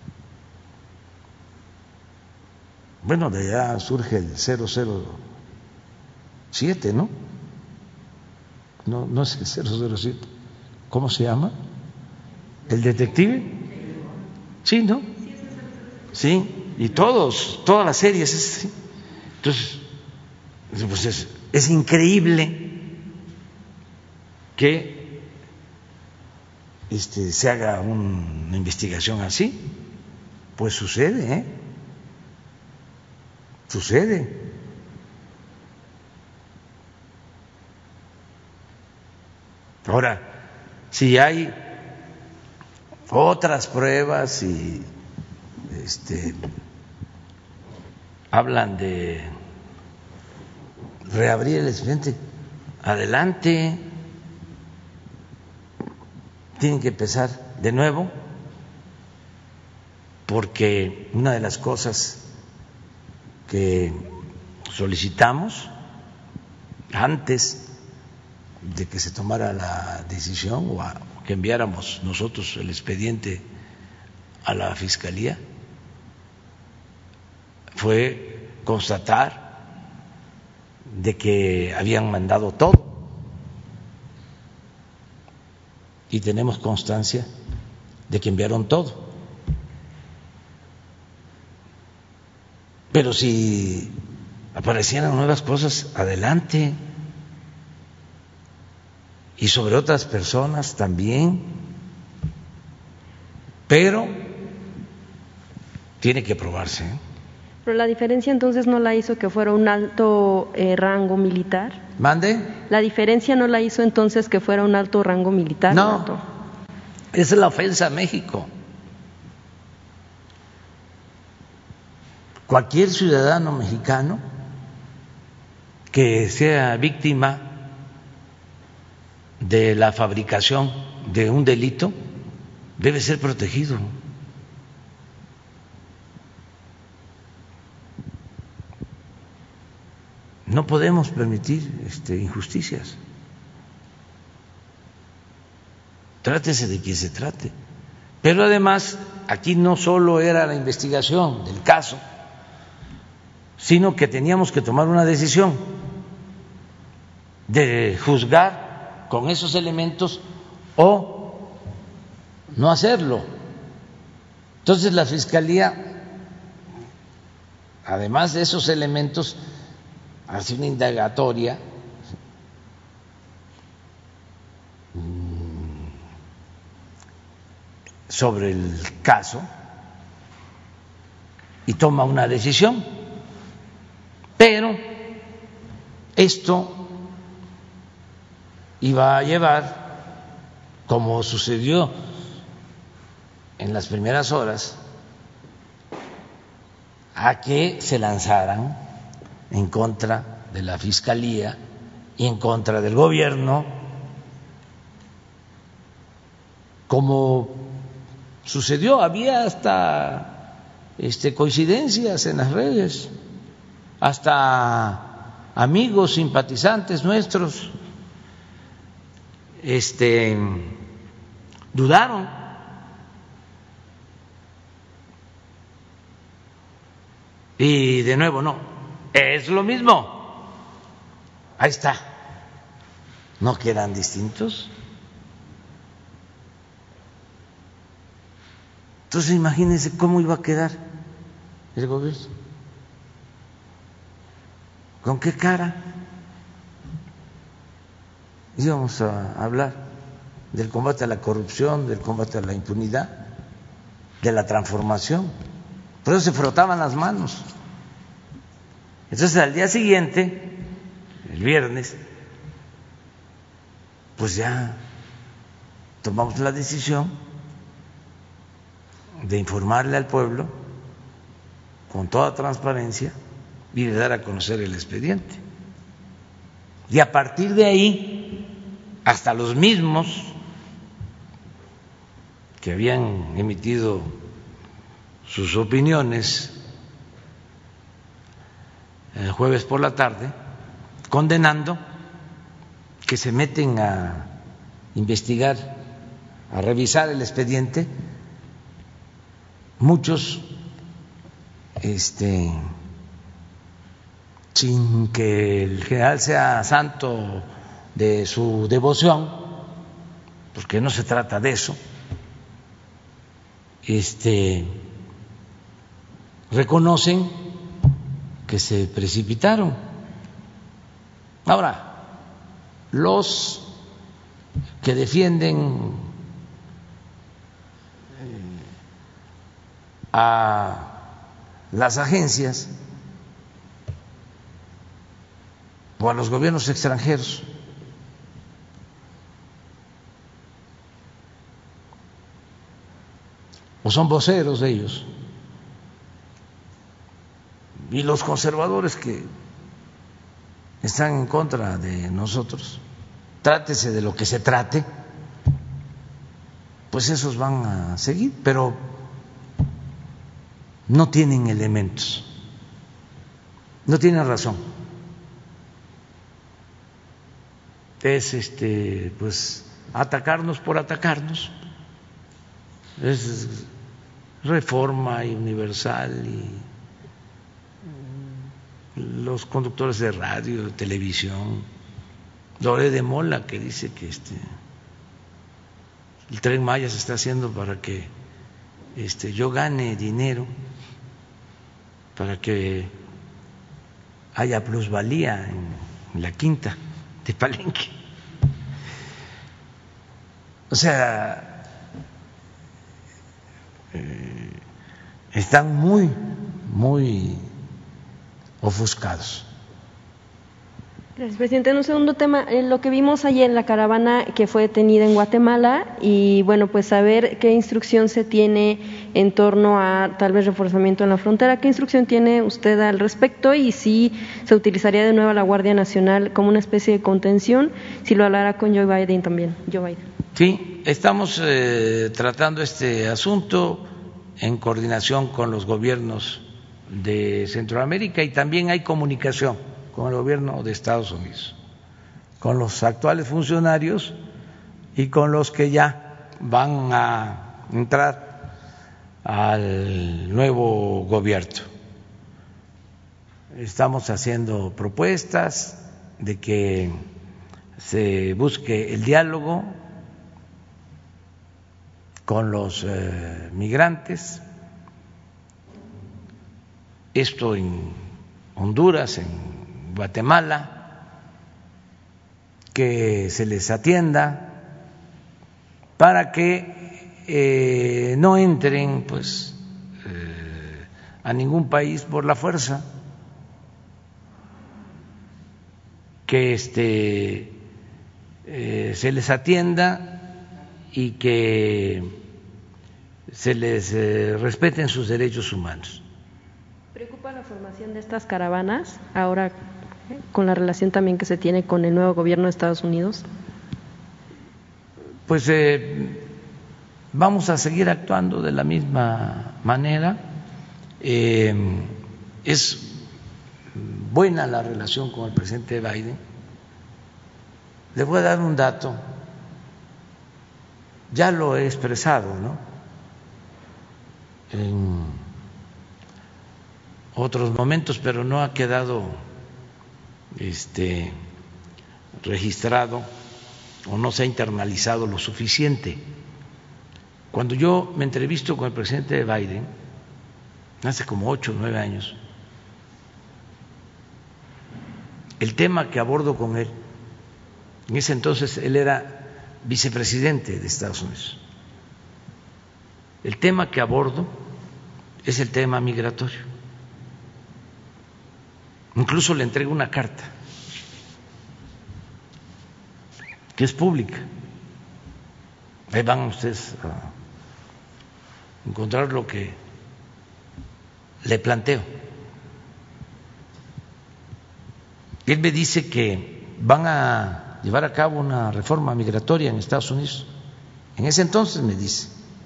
Bueno, de allá surge el cero cero siete, ¿no? No, no es el cero cero siete. ¿Cómo se llama? ¿El detective? Sí, ¿no? Sí, y todos, todas las series. ¿Sí? Entonces, pues es, es increíble que este, se haga una investigación así. Pues sucede, ¿eh? Sucede. Ahora, si hay otras pruebas y este, hablan de reabrir el expediente, adelante. Tienen que empezar de nuevo, porque una de las cosas que solicitamos antes de que se tomara la decisión o a, que enviáramos nosotros el expediente a la Fiscalía fue constatar de que habían mandado todo y tenemos constancia de que enviaron todo. Pero si aparecieran nuevas cosas, adelante. Y sobre otras personas también. Pero tiene que probarse, ¿eh? Pero la diferencia entonces no la hizo que fuera un alto eh, rango militar. ¿Mande? La diferencia no la hizo entonces que fuera un alto rango militar. No, alto. Esa es la ofensa a México. Cualquier ciudadano mexicano que sea víctima de la fabricación de un delito debe ser protegido. No podemos permitir este, injusticias. Trátese de quien se trate. Pero además, aquí no solo era la investigación del caso, sino que teníamos que tomar una decisión de juzgar con esos elementos o no hacerlo. Entonces la Fiscalía, además de esos elementos, hace una indagatoria sobre el caso y toma una decisión. Pero esto iba a llevar, como sucedió en las primeras horas, a que se lanzaran en contra de la Fiscalía y en contra del gobierno, como sucedió. Había hasta este, coincidencias en las redes, hasta amigos, simpatizantes nuestros este, dudaron. Y de nuevo, no. Es lo mismo. Ahí está. ¿No quedan distintos? Entonces imagínense cómo iba a quedar el gobierno. ¿Con qué cara íbamos a hablar del combate a la corrupción, del combate a la impunidad, de la transformación? Por eso se frotaban las manos. Entonces al día siguiente, el viernes, pues ya tomamos la decisión de informarle al pueblo con toda transparencia y de dar a conocer el expediente. Y a partir de ahí, hasta los mismos que habían emitido sus opiniones el jueves por la tarde, condenando, que se meten a investigar, a revisar el expediente, muchos este, sin que el general sea santo de su devoción, porque no se trata de eso, este, reconocen que se precipitaron. Ahora, los que defienden a las agencias o a los gobiernos extranjeros o son voceros de ellos, y los conservadores que están en contra de nosotros, trátese de lo que se trate, pues esos van a seguir, pero no tienen elementos, no tienen razón. Es este, pues atacarnos por atacarnos, es Reforma y Universal y los conductores de radio, de televisión, Lore de Mola, que dice que este el Tren Maya se está haciendo para que este, yo gane dinero, para que haya plusvalía en la quinta de Palenque. O sea, eh, están muy, muy ofuscados. Gracias, presidente. En un segundo tema, en lo que vimos ayer en la caravana que fue detenida en Guatemala y, bueno, pues saber qué instrucción se tiene en torno a tal vez reforzamiento en la frontera. ¿Qué instrucción tiene usted al respecto y si se utilizaría de nuevo a la Guardia Nacional como una especie de contención? Si lo hablará con Joe Biden también. Joe Biden. Sí, estamos eh, tratando este asunto en coordinación con los gobiernos de Centroamérica y también hay comunicación con el gobierno de Estados Unidos, con los actuales funcionarios y con los que ya van a entrar al nuevo gobierno. Estamos haciendo propuestas de que se busque el diálogo con los eh, migrantes, esto en Honduras, en Guatemala, que se les atienda para que eh, no entren pues eh, a ningún país por la fuerza, que este eh, se les atienda y que se les eh, respeten sus derechos humanos. ¿Preocupa la formación de estas caravanas ahora con la relación también que se tiene con el nuevo gobierno de Estados Unidos? Pues eh, vamos a seguir actuando de la misma manera. Eh, es buena la relación con el presidente Biden. Le voy a dar un dato, ya lo he expresado, ¿no?, en otros momentos, pero no ha quedado este, registrado o no se ha internalizado lo suficiente. Cuando yo me entrevisto con el presidente Biden, hace como ocho o nueve años, el tema que abordo con él, en ese entonces él era vicepresidente de Estados Unidos, el tema que abordo es el tema migratorio. Incluso le entrego una carta que es pública. Ahí van ustedes a encontrar lo que le planteo. Él me dice que van a llevar a cabo una reforma migratoria en Estados Unidos. En ese entonces me dice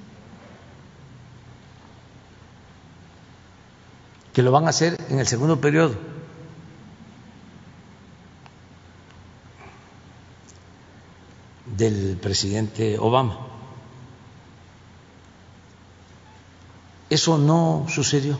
que lo van a hacer en el segundo periodo. Del presidente Obama. Eso no sucedió.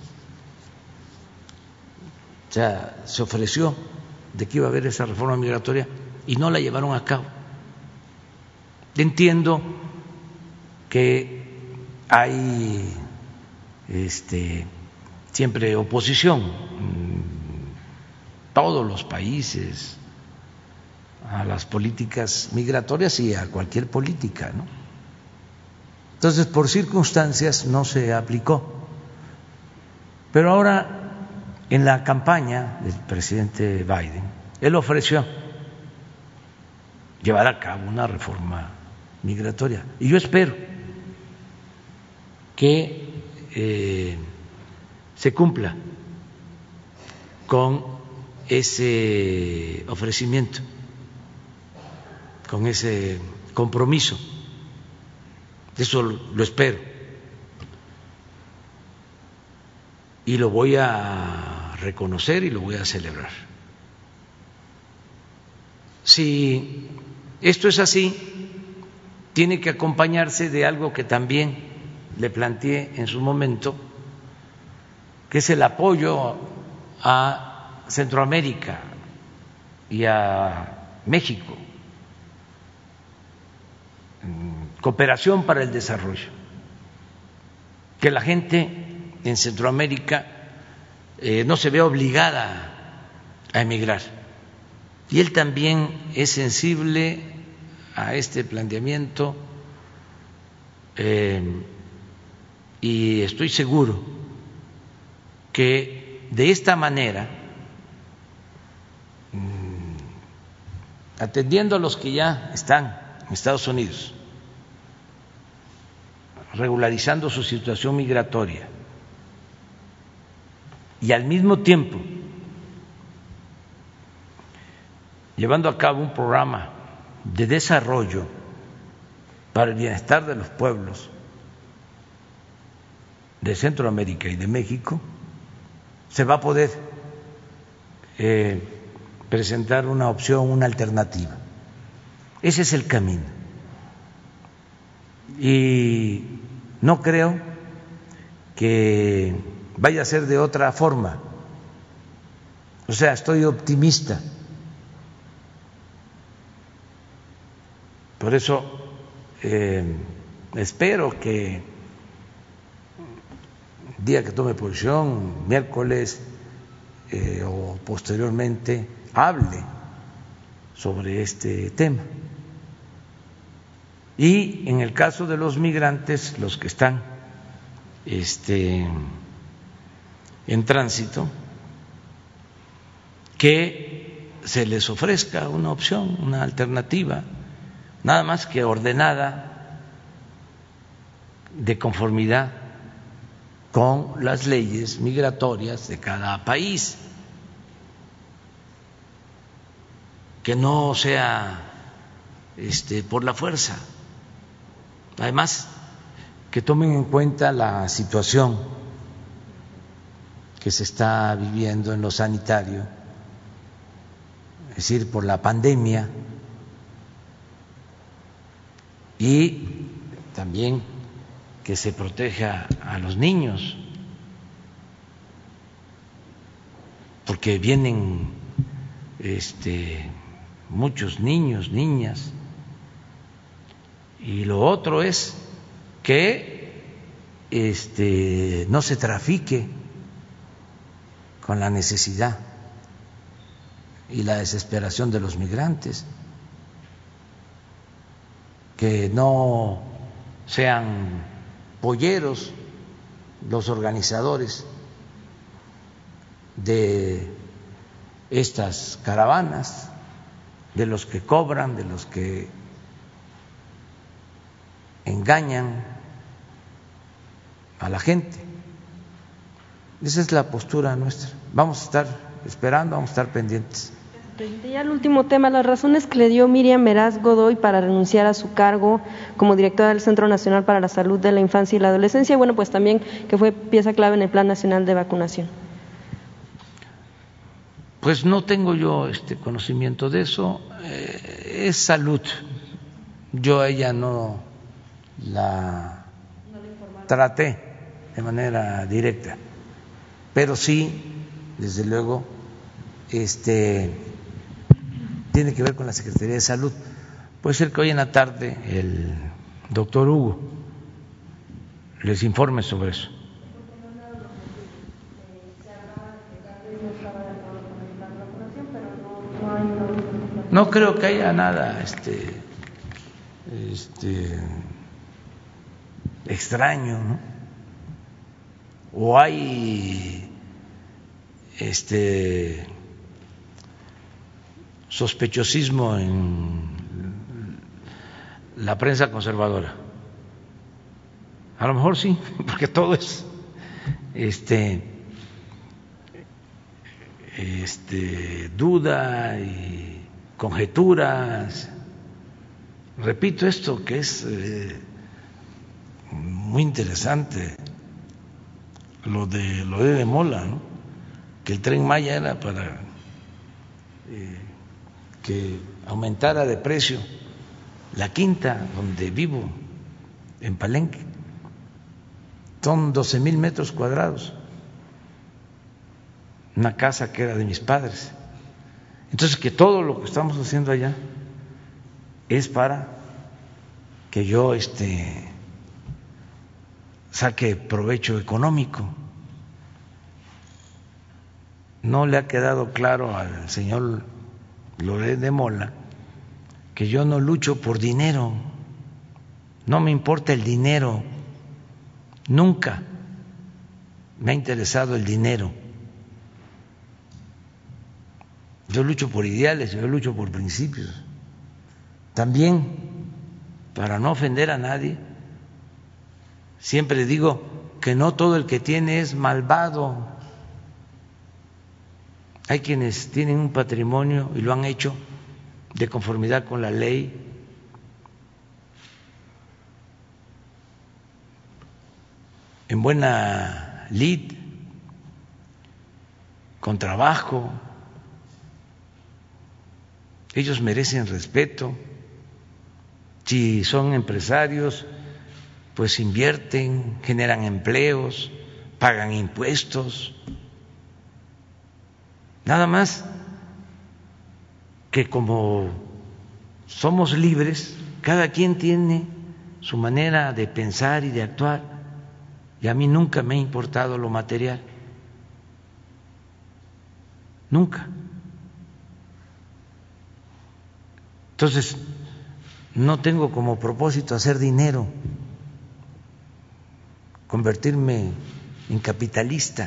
O sea, se ofreció de que iba a haber esa reforma migratoria y no la llevaron a cabo. Entiendo que hay este, siempre oposición en todos los países a las políticas migratorias y a cualquier política, ¿no? Entonces, por circunstancias no se aplicó. Pero ahora, en la campaña del presidente Biden, él ofreció llevar a cabo una reforma migratoria. Y yo espero que eh, se cumpla con ese ofrecimiento, con ese compromiso. Eso lo espero y lo voy a reconocer y lo voy a celebrar. Si esto es así, tiene que acompañarse de algo que también le planteé en su momento, que es el apoyo a Centroamérica y a México cooperación para el desarrollo, que la gente en Centroamérica eh, no se vea obligada a emigrar. Y él también es sensible a este planteamiento eh, y estoy seguro que de esta manera, atendiendo a los que ya están en Estados Unidos, regularizando su situación migratoria y al mismo tiempo llevando a cabo un programa de desarrollo para el bienestar de los pueblos de Centroamérica y de México, se va a poder eh, presentar una opción, una alternativa. Ese es el camino. Y no creo que vaya a ser de otra forma. O sea, estoy optimista. Por eso eh, espero que el día que tome posición, miércoles eh, o posteriormente, hable sobre este tema. Y en el caso de los migrantes, los que están este, en tránsito, que se les ofrezca una opción, una alternativa, nada más que ordenada, de conformidad con las leyes migratorias de cada país, que no sea este, por la fuerza. Además, que tomen en cuenta la situación que se está viviendo en lo sanitario, es decir, por la pandemia, y también que se proteja a los niños, porque vienen este, muchos niños, niñas. Y lo otro es que este, no se trafique con la necesidad y la desesperación de los migrantes, que no sean polleros los organizadores de estas caravanas, de los que cobran, de los que engañan a la gente. Esa es la postura nuestra. Vamos a estar esperando, vamos a estar pendientes. Presidente, ya el último tema, las razones que le dio Miriam Meraz Godoy para renunciar a su cargo como directora del Centro Nacional para la Salud de la Infancia y la Adolescencia, y bueno, pues también que fue pieza clave en el Plan Nacional de Vacunación. Pues no tengo yo este conocimiento de eso, eh, es salud. Yo a ella no la traté de manera directa, pero sí, desde luego, este tiene que ver con la Secretaría de Salud. Puede ser que hoy en la tarde el doctor Hugo les informe sobre eso. No creo que haya nada este, este, extraño, ¿no? O hay este sospechosismo en la prensa conservadora. A lo mejor sí, porque todo es este, este duda y conjeturas. Repito esto que es eh, muy interesante, lo de lo de, de Mola, ¿no? Que el Tren Maya era para eh, que aumentara de precio la quinta donde vivo, en Palenque. Son doce mil metros cuadrados, una casa que era de mis padres. Entonces, que todo lo que estamos haciendo allá es para que yo este, saque provecho económico. No le ha quedado claro al señor Loret de Mola que yo no lucho por dinero, no me importa el dinero, nunca me ha interesado el dinero. Yo lucho por ideales, yo lucho por principios. También, para no ofender a nadie, siempre digo que no todo el que tiene es malvado. Hay quienes tienen un patrimonio y lo han hecho de conformidad con la ley. En buena lid, con trabajo. Ellos merecen respeto. Si son empresarios, pues invierten, generan empleos, pagan impuestos. Nada más que como somos libres, cada quien tiene su manera de pensar y de actuar, y a mí nunca me ha importado lo material, nunca. Entonces, no tengo como propósito hacer dinero, convertirme en capitalista.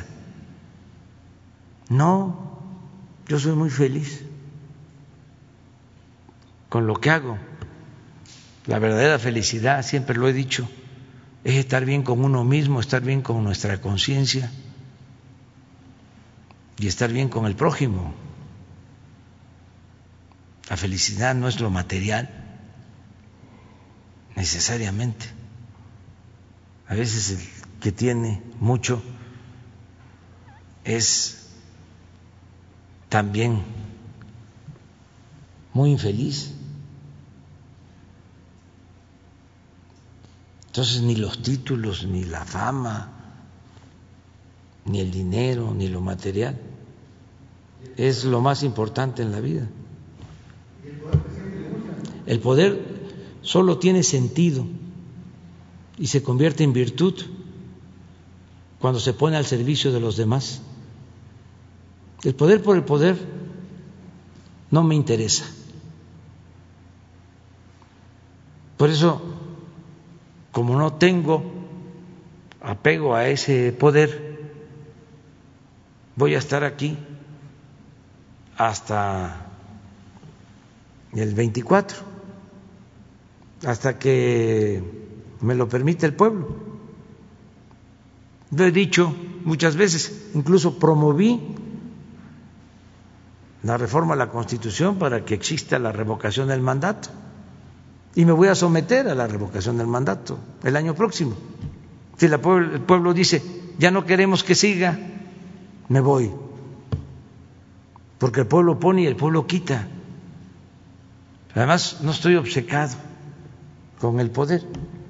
No. Yo soy muy feliz con lo que hago. La verdadera felicidad, siempre lo he dicho, es estar bien con uno mismo, estar bien con nuestra conciencia y estar bien con el prójimo. La felicidad no es lo material, necesariamente. A veces el que tiene mucho es también muy infeliz. Entonces ni los títulos, ni la fama, ni el dinero, ni lo material es lo más importante en la vida. El poder solo tiene sentido y se convierte en virtud cuando se pone al servicio de los demás. El poder por el poder no me interesa. Por eso, como no tengo apego a ese poder, voy a estar aquí hasta el veinticuatro, hasta que me lo permita el pueblo. Lo he dicho muchas veces, incluso promoví la reforma a la Constitución para que exista la revocación del mandato, y me voy a someter a la revocación del mandato el año próximo. Si el pueblo dice ya no queremos que siga, me voy, porque el pueblo pone y el pueblo quita. Además, no estoy obcecado con el poder.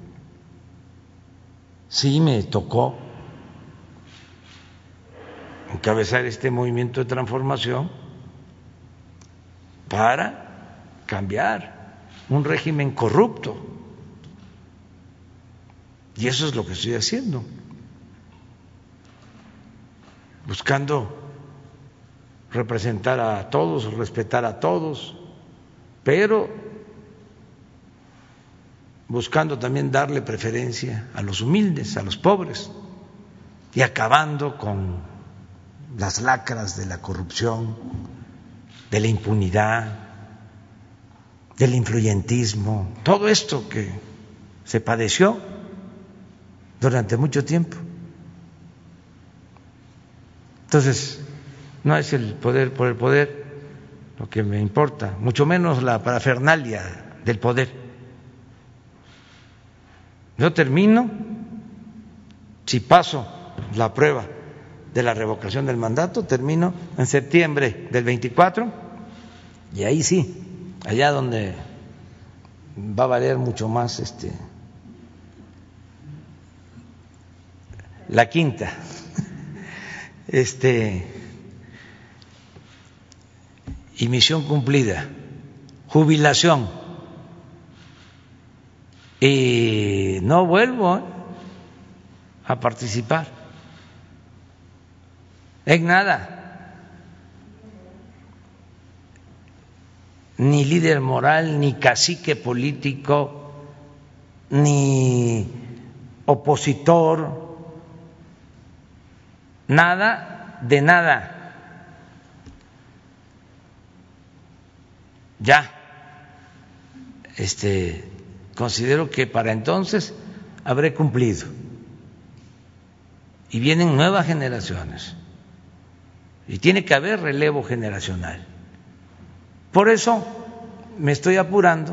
Sí me tocó encabezar este movimiento de transformación para cambiar un régimen corrupto, y eso es lo que estoy haciendo, buscando representar a todos, respetar a todos, pero buscando también darle preferencia a los humildes, a los pobres, y acabando con las lacras de la corrupción, de la impunidad, del influyentismo, todo esto que se padeció durante mucho tiempo. Entonces, no es el poder por el poder lo que me importa, mucho menos la parafernalia del poder. Yo termino, si paso la prueba de la revocación del mandato, termino en septiembre del veinticuatro, y ahí sí, allá donde va a valer mucho más este la quinta, este y misión cumplida, jubilación. y no vuelvo a participar en nada, ni líder moral, ni cacique político, ni opositor, nada de nada. Ya, este, considero que para entonces habré cumplido y vienen nuevas generaciones y tiene que haber relevo generacional. Por eso me estoy apurando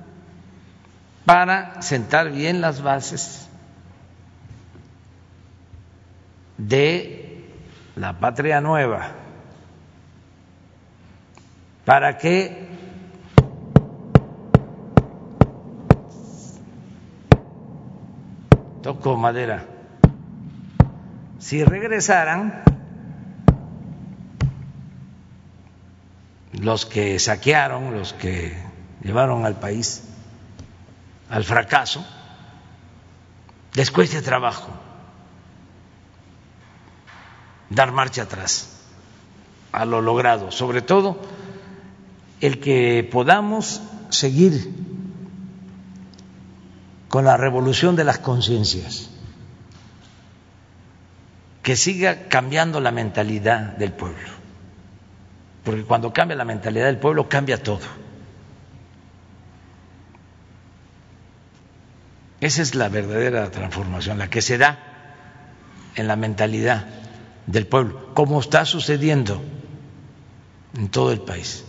para sentar bien las bases de la patria nueva, para que toco madera, si regresaran los que saquearon, los que llevaron al país al fracaso, les cueste trabajo dar marcha atrás a lo logrado, sobre todo el que podamos seguir con la revolución de las conciencias, que siga cambiando la mentalidad del pueblo, porque cuando cambia la mentalidad del pueblo cambia todo. Esa es la verdadera transformación, la que se da en la mentalidad del pueblo, como está sucediendo en todo el país.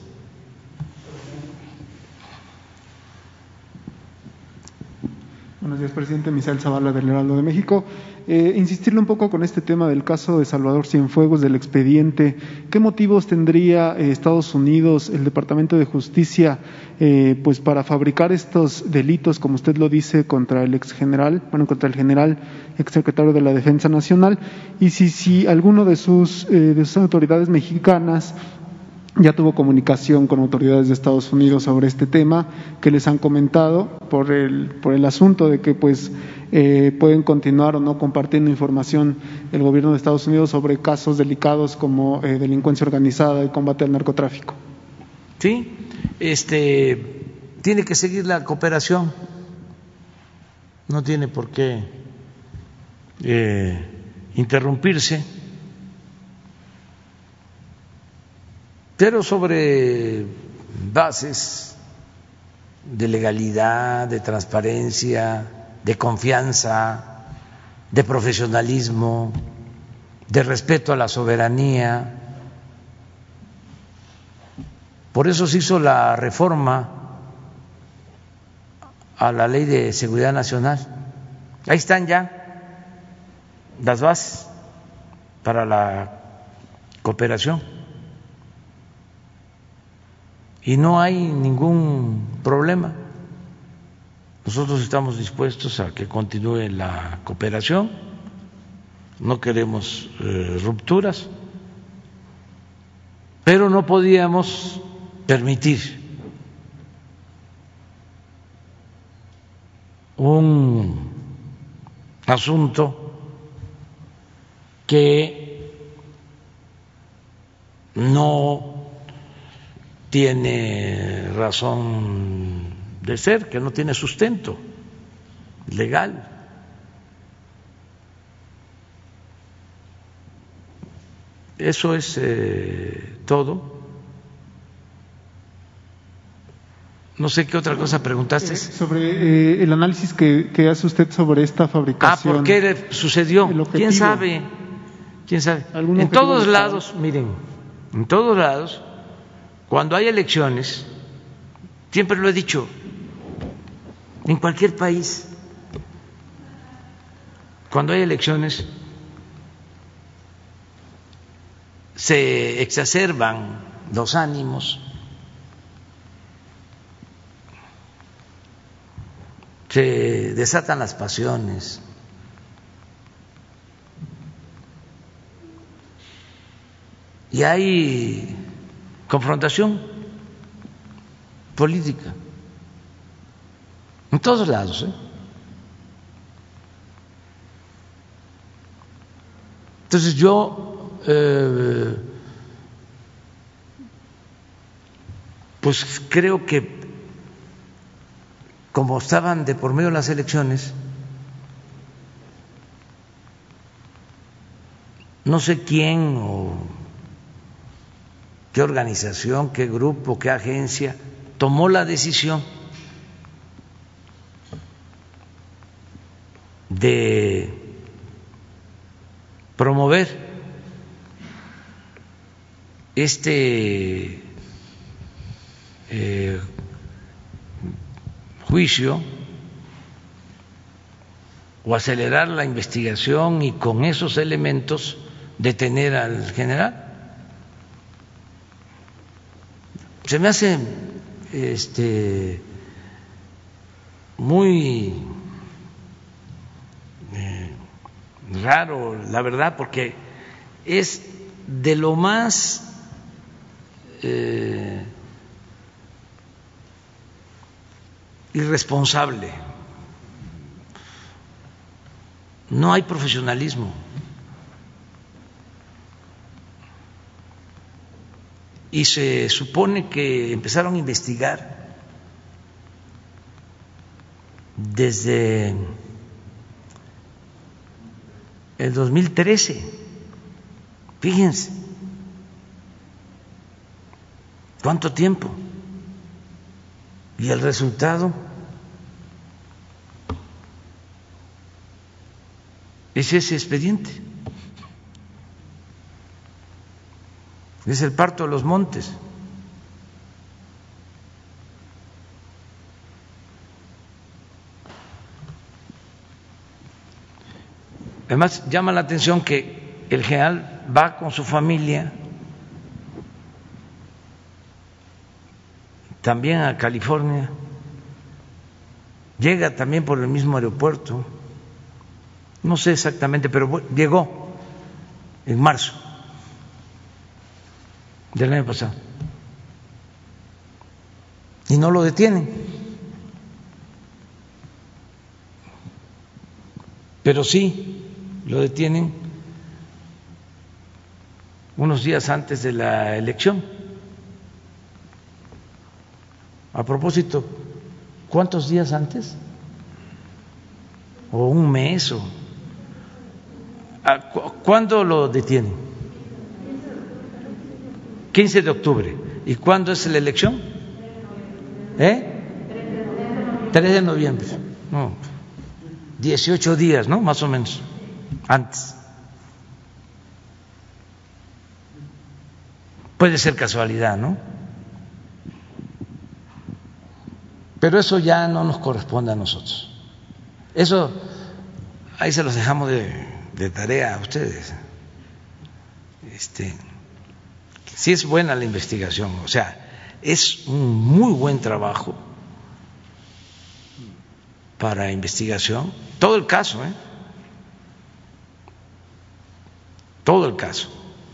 Buenos días, presidente. Misael Zavala, del Heraldo de México. Eh, insistirle un poco con este tema del caso de Salvador Cienfuegos, del expediente. ¿Qué motivos tendría eh, Estados Unidos, el Departamento de Justicia, eh, pues para fabricar estos delitos, como usted lo dice, contra el ex general, bueno, contra el general exsecretario de la Defensa Nacional? Y si, si alguno de sus, eh, de sus autoridades mexicanas ya tuvo comunicación con autoridades de Estados Unidos sobre este tema, que les han comentado por el por el asunto de que pues eh, pueden continuar o no compartiendo información el gobierno de Estados Unidos sobre casos delicados como eh, delincuencia organizada y combate al narcotráfico. Sí, este tiene que seguir la cooperación, no tiene por qué eh, interrumpirse. Pero sobre bases de legalidad, de transparencia, de confianza, de profesionalismo, de respeto a la soberanía. Por eso se hizo la reforma a la Ley de Seguridad Nacional. Ahí están ya las bases para la cooperación. Y no hay ningún problema. Nosotros estamos dispuestos a que continúe la cooperación, no queremos eh, rupturas, pero no podíamos permitir un asunto que no tiene razón de ser, que no tiene sustento legal. Eso es eh, todo. No sé qué otra cosa preguntaste. Eh, sobre eh, el análisis que, que hace usted sobre esta fabricación. Ah, ¿por qué sucedió? ¿Quién sabe? ¿Quién sabe? En todos lados, miren, en todos lados, cuando hay elecciones, siempre lo he dicho, en cualquier país, cuando hay elecciones, se exacerban los ánimos, se desatan las pasiones, y hay confrontación política. en todos lados, ¿eh? Entonces yo eh, pues creo que como estaban de por medio las elecciones, no sé quién o qué organización, qué grupo, qué agencia tomó la decisión de promover este eh, juicio o acelerar la investigación y con esos elementos detener al general. Se me hace este muy eh, raro, la verdad, porque es de lo más eh, irresponsable. No hay profesionalismo. Y se supone que empezaron a investigar desde el dos mil trece. Fíjense cuánto tiempo. Y el resultado es ese expediente. Es el parto de los montes. Además, llama la atención que el general va con su familia también a California, llega también por el mismo aeropuerto, no sé exactamente, pero llegó en marzo del año pasado y no lo detienen, pero sí lo detienen unos días antes de la elección. A propósito, ¿cuántos días antes? ¿O un mes? O ¿cuándo lo detienen? quince de octubre. ¿Y cuándo es la elección? ¿Eh? tres de noviembre. No, dieciocho días, ¿no? Más o menos, antes. Puede ser casualidad, ¿no? Pero eso ya no nos corresponde a nosotros. Eso, ahí se los dejamos de, de tarea a ustedes. Este, sí es buena la investigación, o sea, es un muy buen trabajo para investigación, todo el caso, ¿eh? Todo el caso.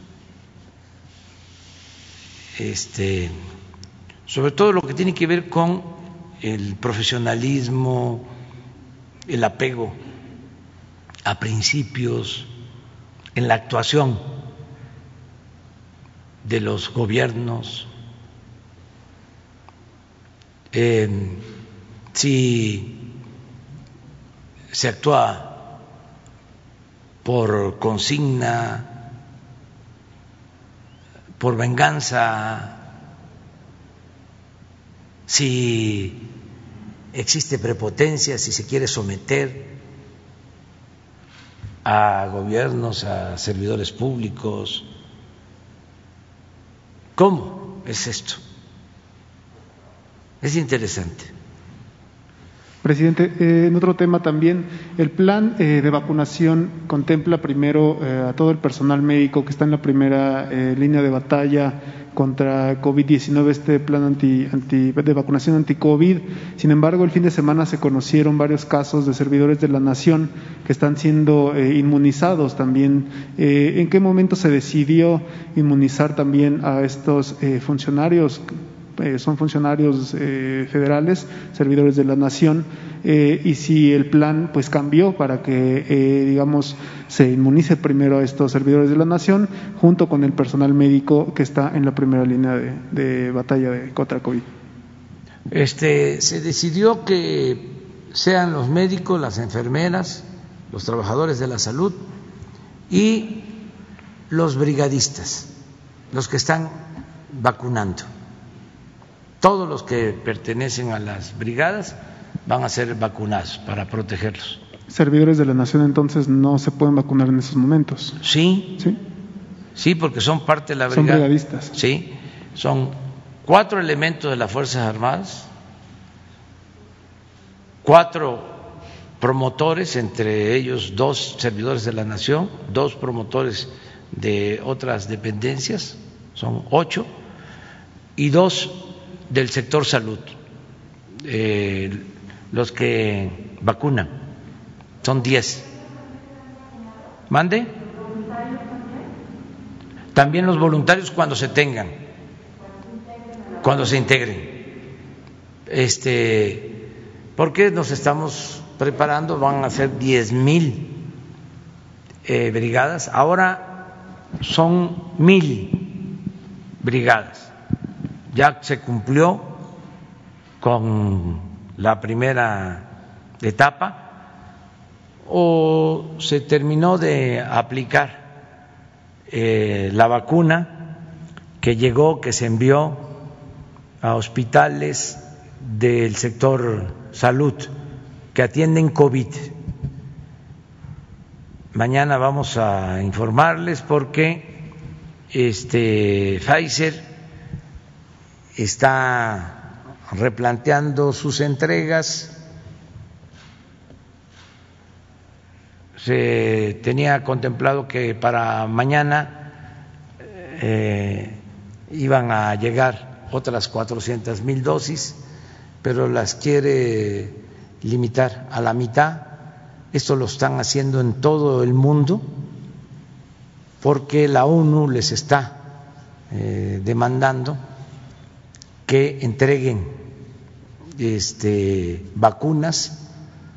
Este, sobre todo lo que tiene que ver con el profesionalismo, el apego a principios en la actuación de los gobiernos. Eh, si se actúa por consigna, por venganza, si existe prepotencia, si se quiere someter a gobiernos, a servidores públicos. ¿Cómo es esto? Es interesante. Presidente, eh, en otro tema también, el plan eh, de vacunación contempla primero eh, a todo el personal médico que está en la primera eh, línea de batalla contra COVID diecinueve, este plan anti, anti, de vacunación anti-COVID. Sin embargo, el fin de semana se conocieron varios casos de servidores de la nación que están siendo eh, inmunizados también. Eh, ¿En qué momento se decidió inmunizar también a estos eh, funcionarios eh, son funcionarios eh, federales, servidores de la nación, eh, y si el plan pues cambió para que eh, digamos se inmunice primero a estos servidores de la nación junto con el personal médico que está en la primera línea de, de batalla de contra COVID. Este, se decidió que sean los médicos, las enfermeras, los trabajadores de la salud y los brigadistas, los que están vacunando. Todos los que pertenecen a las brigadas van a ser vacunados para protegerlos. ¿Servidores de la nación entonces no se pueden vacunar en esos momentos? Sí, sí, sí, porque son parte de la brigada. Son brigadistas. Sí, son cuatro elementos de las Fuerzas Armadas, cuatro promotores, entre ellos dos servidores de la nación, dos promotores de otras dependencias, son ocho, y dos del sector salud, eh, los que vacunan, son diez. ¿Mande? También los voluntarios cuando se tengan, cuando se integren. Este, porque nos estamos preparando, van a ser diez mil eh, brigadas, ahora son mil brigadas. Ya se cumplió con la primera etapa o se terminó de aplicar eh, la vacuna que llegó, que se envió a hospitales del sector salud que atienden COVID. Mañana vamos a informarles porque este Pfizer está replanteando sus entregas. Se tenía contemplado que para mañana eh, iban a llegar otras cuatrocientas mil dosis, pero las quiere limitar a la mitad. Esto lo están haciendo en todo el mundo porque la ONU les está eh, demandando que entreguen este, vacunas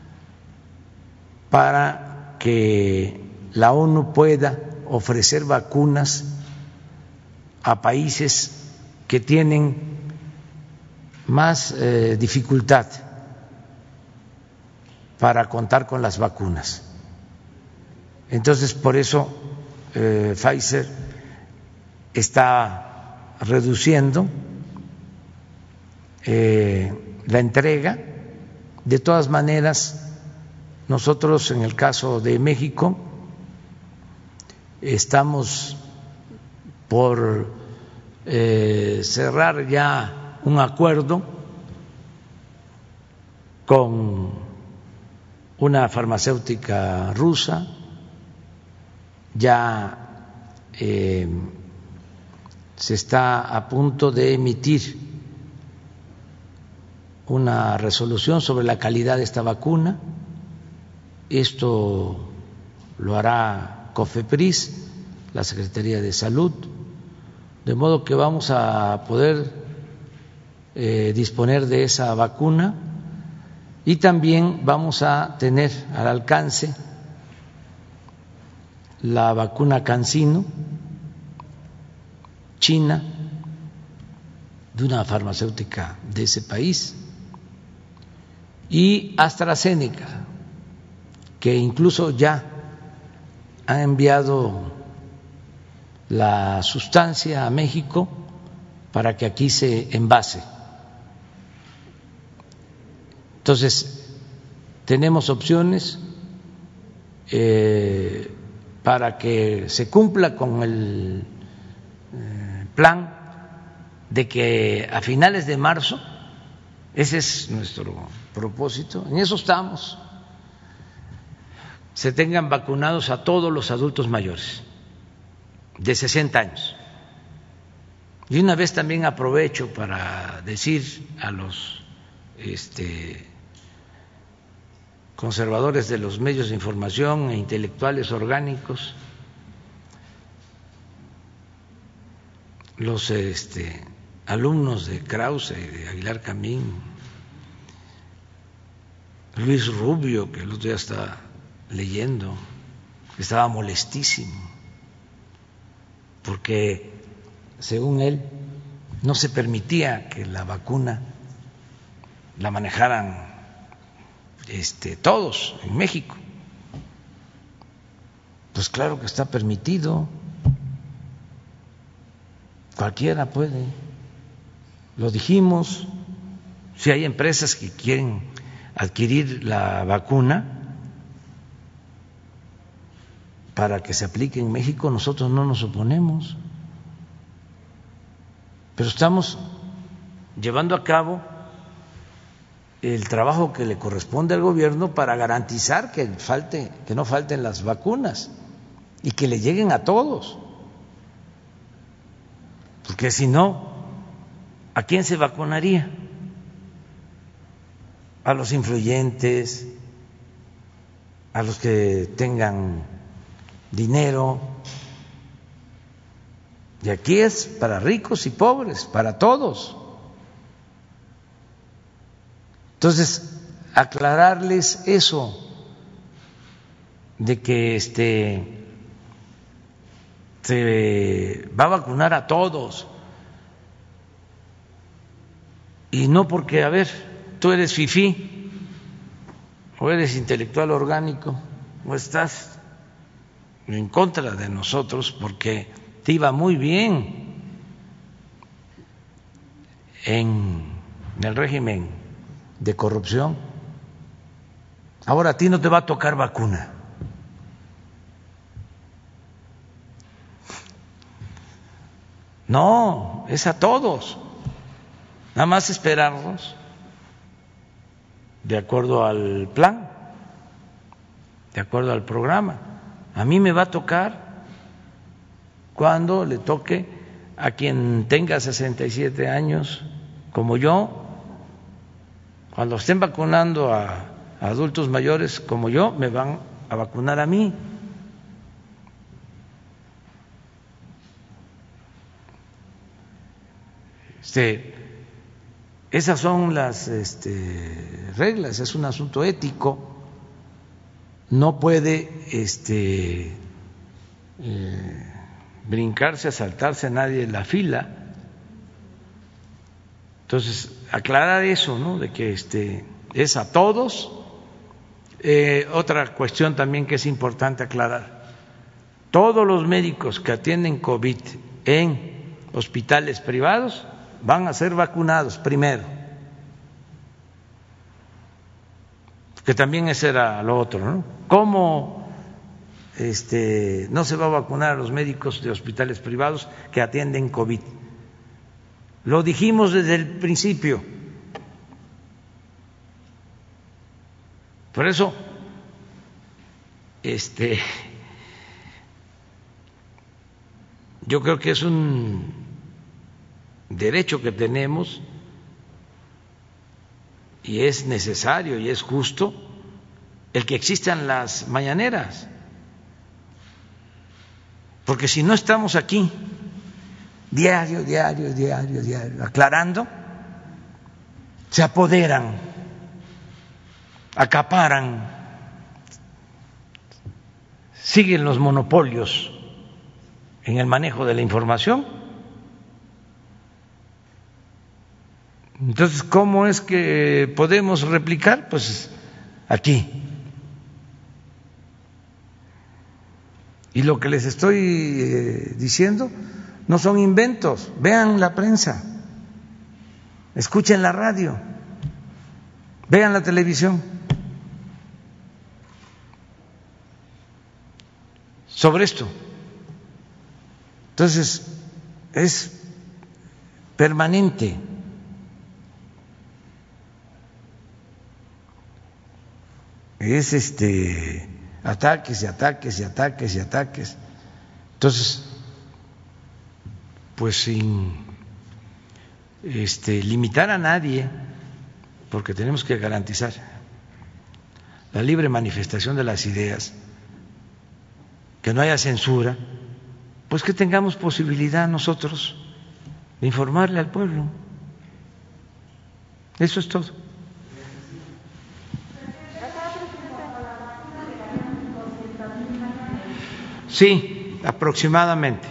para que la ONU pueda ofrecer vacunas a países que tienen más eh, dificultad para contar con las vacunas. Entonces, por eso eh, Pfizer está reduciendo eh, la entrega. De todas maneras, nosotros en el caso de México estamos por eh, cerrar ya un acuerdo con una farmacéutica rusa. Ya eh, se está a punto de emitir una resolución sobre la calidad de esta vacuna. Esto lo hará COFEPRIS, la Secretaría de Salud, de modo que vamos a poder eh, disponer de esa vacuna y también vamos a tener al alcance la vacuna CanSino china, de una farmacéutica de ese país, y AstraZeneca, que incluso ya ha enviado la sustancia a México para que aquí se envase. Entonces, tenemos opciones eh, para que se cumpla con el eh, plan de que a finales de marzo, ese es nuestro propósito, en eso estamos, se tengan vacunados a todos los adultos mayores de sesenta años. Y una vez también aprovecho para decir a los este, conservadores de los medios de información e intelectuales orgánicos, los este, alumnos de Krause y de Aguilar Camín, Luis Rubio, que el otro día estaba leyendo, estaba molestísimo, porque según él no se permitía que la vacuna la manejaran este, todos en México. Pues claro que está permitido, cualquiera puede, lo dijimos. Si hay empresas que quieren adquirir la vacuna para que se aplique en México, nosotros no nos oponemos, pero estamos llevando a cabo el trabajo que le corresponde al gobierno para garantizar que falte, que no falten las vacunas y que le lleguen a todos, porque si no, ¿a quién se vacunaría? A los influyentes, a los que tengan dinero. Y aquí es para ricos y pobres, para todos. Entonces, aclararles eso de que este se va a vacunar a todos, y no porque, a ver, tú eres fifí o eres intelectual orgánico o estás en contra de nosotros porque te iba muy bien en el régimen de corrupción, ahora a ti no te va a tocar vacuna. No, es a todos. Nada más esperarnos de acuerdo al plan, de acuerdo al programa. A mí me va a tocar cuando le toque a quien tenga sesenta y siete años como yo. Cuando estén vacunando a adultos mayores como yo, me van a vacunar a mí. Este, esas son las este, reglas, es un asunto ético. No puede este, eh, brincarse, saltarse a nadie en la fila. Entonces, aclarar eso, ¿no? De que este, es a todos. Eh, otra cuestión también que es importante aclarar: todos los médicos que atienden COVID en hospitales privados van a ser vacunados primero, que también ese era lo otro, ¿no? ¿Cómo este, no se va a vacunar a los médicos de hospitales privados que atienden COVID? Lo dijimos desde el principio. Por eso, este, yo creo que es un derecho que tenemos y es necesario y es justo el que existan las mañaneras, porque si no estamos aquí diario, diario, diario, diario, aclarando, se apoderan, acaparan, siguen los monopolios en el manejo de la información. Entonces, ¿cómo es que podemos replicar? Pues aquí. Y lo que les estoy eh, diciendo no son inventos. Vean la prensa, escuchen la radio, vean la televisión. Sobre esto. Entonces, es permanente. Es este ataques y ataques y ataques y ataques. Entonces, pues sin este, limitar a nadie, porque tenemos que garantizar la libre manifestación de las ideas, que no haya censura, pues que tengamos posibilidad nosotros informarle al pueblo. Eso es todo. Sí, aproximadamente.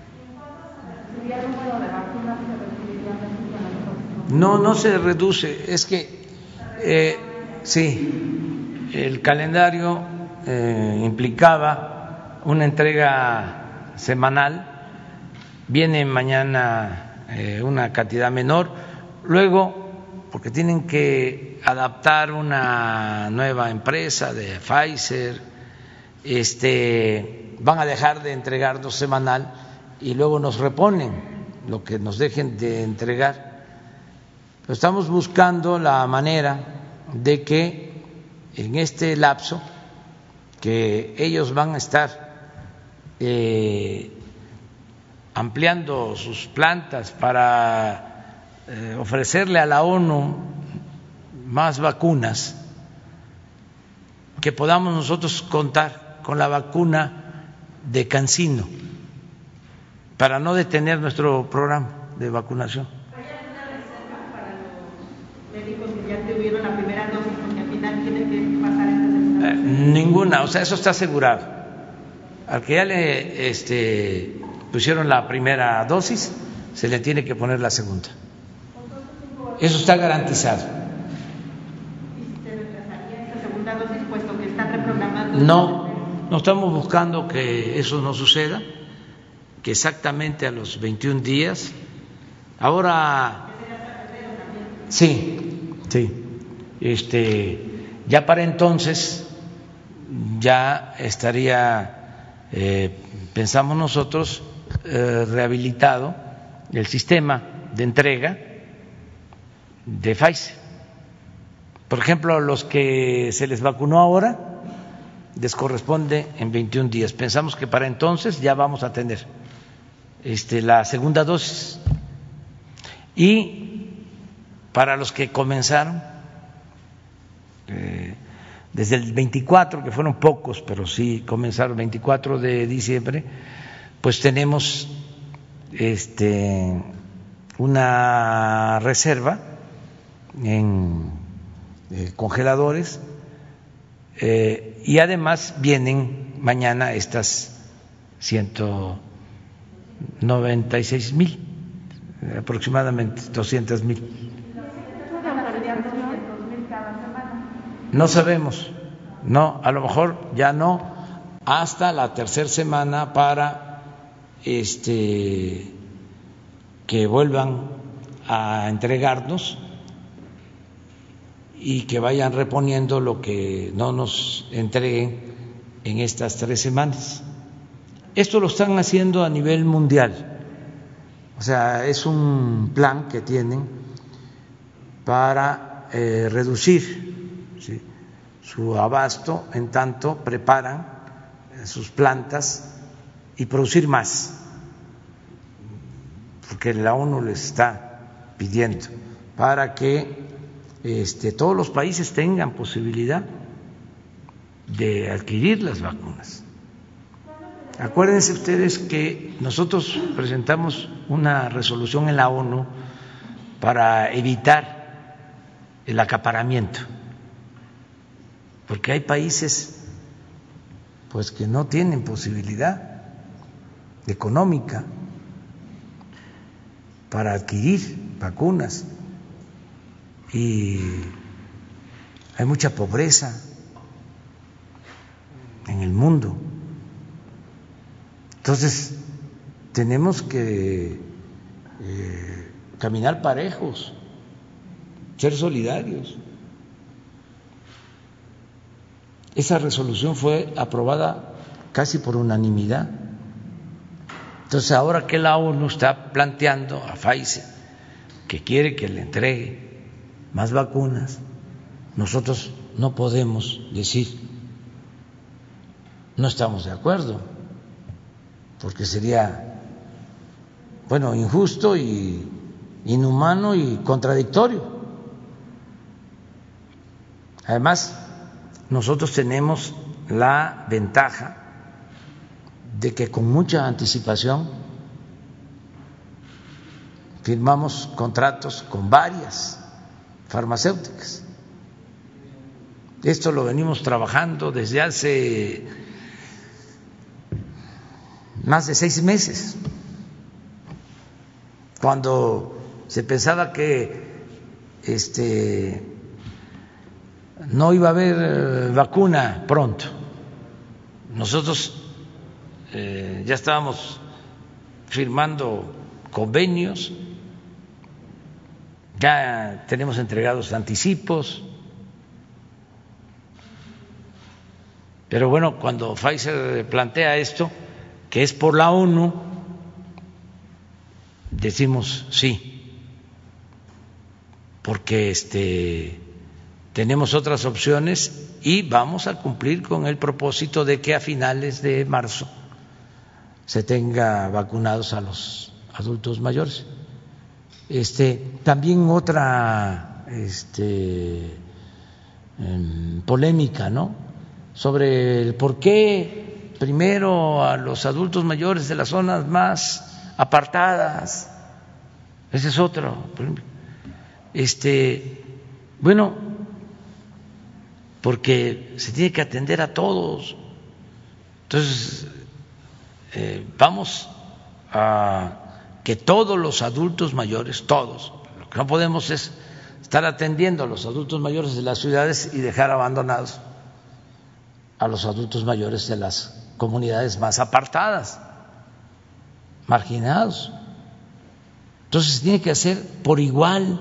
No, no se reduce, es que eh, sí, el calendario eh, implicaba una entrega semanal, viene mañana eh, una cantidad menor, luego, porque tienen que adaptar una nueva empresa de Pfizer, este, van a dejar de entregarnos semanal y luego nos reponen lo que nos dejen de entregar. Estamos buscando la manera de que en este lapso que ellos van a estar eh, ampliando sus plantas para eh, ofrecerle a la ONU más vacunas, que podamos nosotros contar con la vacuna de CanSino para no detener nuestro programa de vacunación. Ninguna, o sea, eso está asegurado. Al que ya le este, pusieron la primera dosis, se le tiene que poner la segunda. Eso está garantizado. No, no estamos buscando que eso no suceda, que exactamente a los veintiún días. Ahora, sí, sí, este, ya para entonces ya estaría, eh, pensamos nosotros, eh, rehabilitado el sistema de entrega de Pfizer. Por ejemplo, los que se les vacunó ahora les corresponde en veintiún días. Pensamos que para entonces ya vamos a tener este, la segunda dosis. Y para los que comenzaron eh, desde el veinticuatro, que fueron pocos, pero sí comenzaron el veinticuatro de diciembre, pues tenemos este, una reserva en eh, congeladores eh, y además vienen mañana estas ciento noventa y seis mil, aproximadamente doscientos mil. No sabemos, no, a lo mejor ya no, hasta la tercera semana para este que vuelvan a entregarnos y que vayan reponiendo lo que no nos entreguen en estas tres semanas. Esto lo están haciendo a nivel mundial, o sea, es un plan que tienen para eh, reducir ¿sí? su abasto, en tanto preparan sus plantas y producir más, porque la ONU les está pidiendo para que este, todos los países tengan posibilidad de adquirir las vacunas. Acuérdense ustedes que nosotros presentamos una resolución en la ONU para evitar el acaparamiento, porque hay países pues que no tienen posibilidad económica para adquirir vacunas y hay mucha pobreza en el mundo. Entonces tenemos que eh, caminar parejos, ser solidarios. Esa resolución fue aprobada casi por unanimidad. Entonces, ahora que la ONU está planteando a Pfizer que quiere que le entregue más vacunas, nosotros no podemos decir no estamos de acuerdo, porque sería, bueno, injusto y inhumano y contradictorio. Además, nosotros tenemos la ventaja de que con mucha anticipación firmamos contratos con varias farmacéuticas. Esto lo venimos trabajando desde hace más de seis meses, cuando se pensaba que este, no iba a haber vacuna pronto. Nosotros eh, ya estábamos firmando convenios, ya tenemos entregados anticipos, pero bueno, cuando Pfizer plantea esto, que es por la ONU, decimos sí, porque este, tenemos otras opciones y vamos a cumplir con el propósito de que a finales de marzo se tenga vacunados a los adultos mayores. Este, también otra este, eh, polémica, ¿no?, sobre el por qué primero a los adultos mayores de las zonas más apartadas. Ese es otro. Este, bueno, porque se tiene que atender a todos. Entonces, eh, vamos a que todos los adultos mayores, todos, lo que no podemos es estar atendiendo a los adultos mayores de las ciudades y dejar abandonados a los adultos mayores de las comunidades más apartadas, marginados. Entonces tiene que hacer por igual.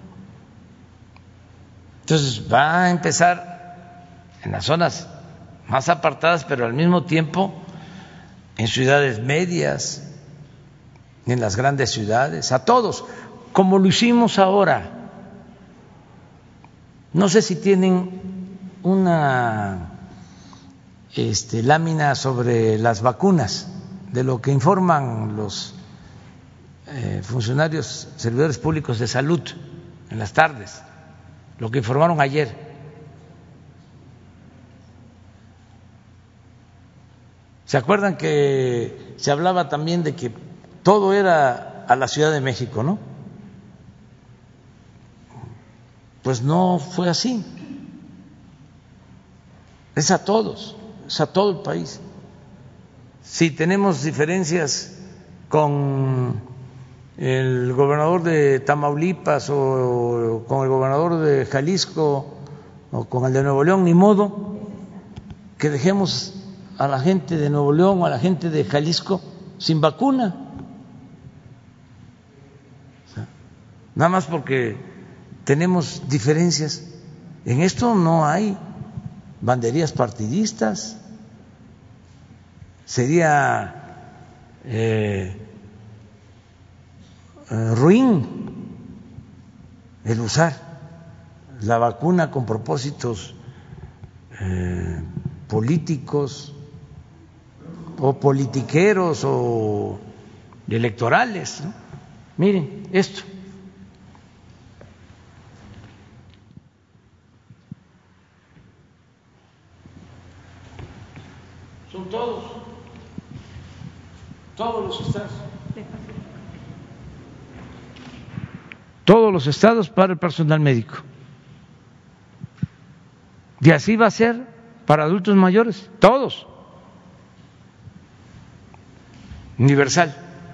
Entonces va a empezar en las zonas más apartadas, pero al mismo tiempo en ciudades medias, en las grandes ciudades, a todos, como lo hicimos ahora. No sé si tienen una Este, lámina sobre las vacunas, de lo que informan los eh, funcionarios, servidores públicos de salud en las tardes, lo que informaron ayer. ¿Se acuerdan que se hablaba también de que todo era a la Ciudad de México, no? Pues no fue así, es a todos. Es a todo el país. Si tenemos diferencias con el gobernador de Tamaulipas o con el gobernador de Jalisco o con el de Nuevo León, ni modo que dejemos a la gente de Nuevo León o a la gente de Jalisco sin vacuna. O sea, nada más porque tenemos diferencias. En esto no hay banderías partidistas. Sería eh, eh, ruin el usar la vacuna con propósitos eh, políticos o politiqueros o electorales, ¿no? Miren esto. Son todos, todos los estados, todos los estados para el personal médico. Y así va a ser para adultos mayores, todos, universal.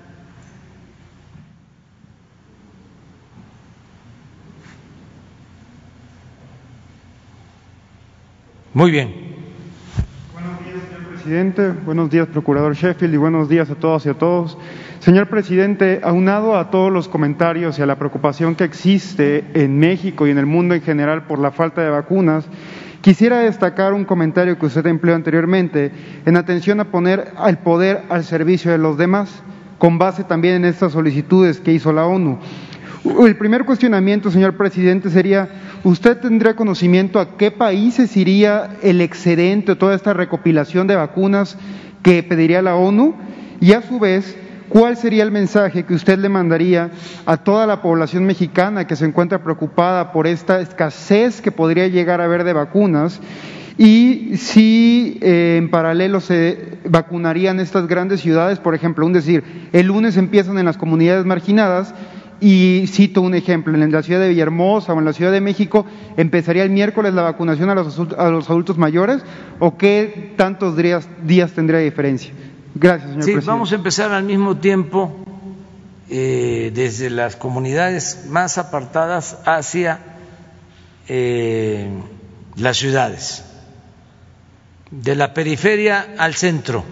Muy bien. Presidente, buenos días, procurador Sheffield, y buenos días a todas y a todos. Señor presidente, aunado a todos los comentarios y a la preocupación que existe en México y en el mundo en general por la falta de vacunas, quisiera destacar un comentario que usted empleó anteriormente en atención a poner al poder al servicio de los demás, con base también en estas solicitudes que hizo la ONU. El primer cuestionamiento, señor presidente, sería: ¿usted tendría conocimiento a qué países iría el excedente o toda esta recopilación de vacunas que pediría la ONU? Y a su vez, ¿cuál sería el mensaje que usted le mandaría a toda la población mexicana que se encuentra preocupada por esta escasez que podría llegar a haber de vacunas? Y si eh, en paralelo se vacunarían estas grandes ciudades, por ejemplo, un decir, el lunes empiezan en las comunidades marginadas Y cito un ejemplo, en la ciudad de Villahermosa o en la Ciudad de México, ¿empezaría el miércoles la vacunación a los, a los adultos mayores o qué tantos días, días tendría diferencia? Gracias, señor sí, presidente. Vamos a empezar al mismo tiempo eh, desde las comunidades más apartadas hacia eh, las ciudades, de la periferia al centro.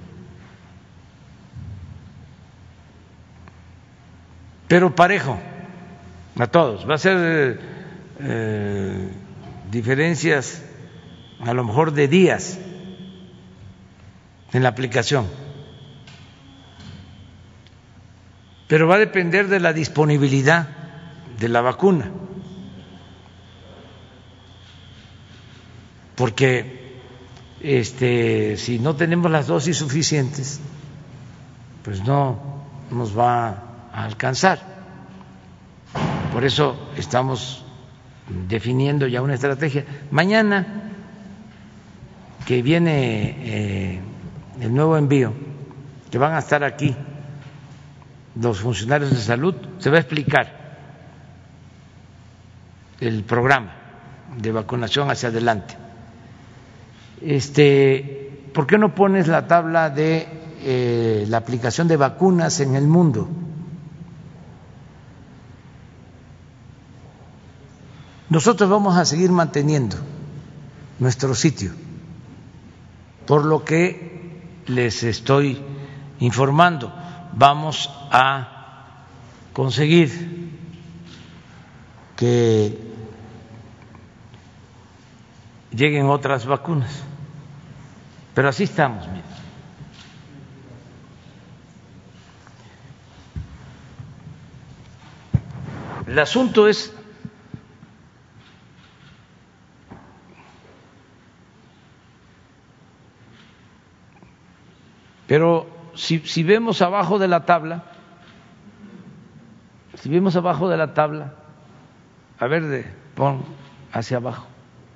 Pero parejo a todos. Va a ser eh, diferencias a lo mejor de días en la aplicación, pero va a depender de la disponibilidad de la vacuna, porque este, si no tenemos las dosis suficientes, pues no nos va a alcanzar. Por eso estamos definiendo ya una estrategia. Mañana que viene eh, el nuevo envío, que van a estar aquí los funcionarios de salud, se va a explicar el programa de vacunación hacia adelante. Este, ¿por qué no pones la tabla de eh, la aplicación de vacunas en el mundo? Nosotros vamos a seguir manteniendo nuestro sitio, por lo que les estoy informando. Vamos a conseguir que lleguen otras vacunas, pero así estamos. Mira. El asunto es Pero si, si vemos abajo de la tabla, si vemos abajo de la tabla, a ver, de, pon hacia abajo.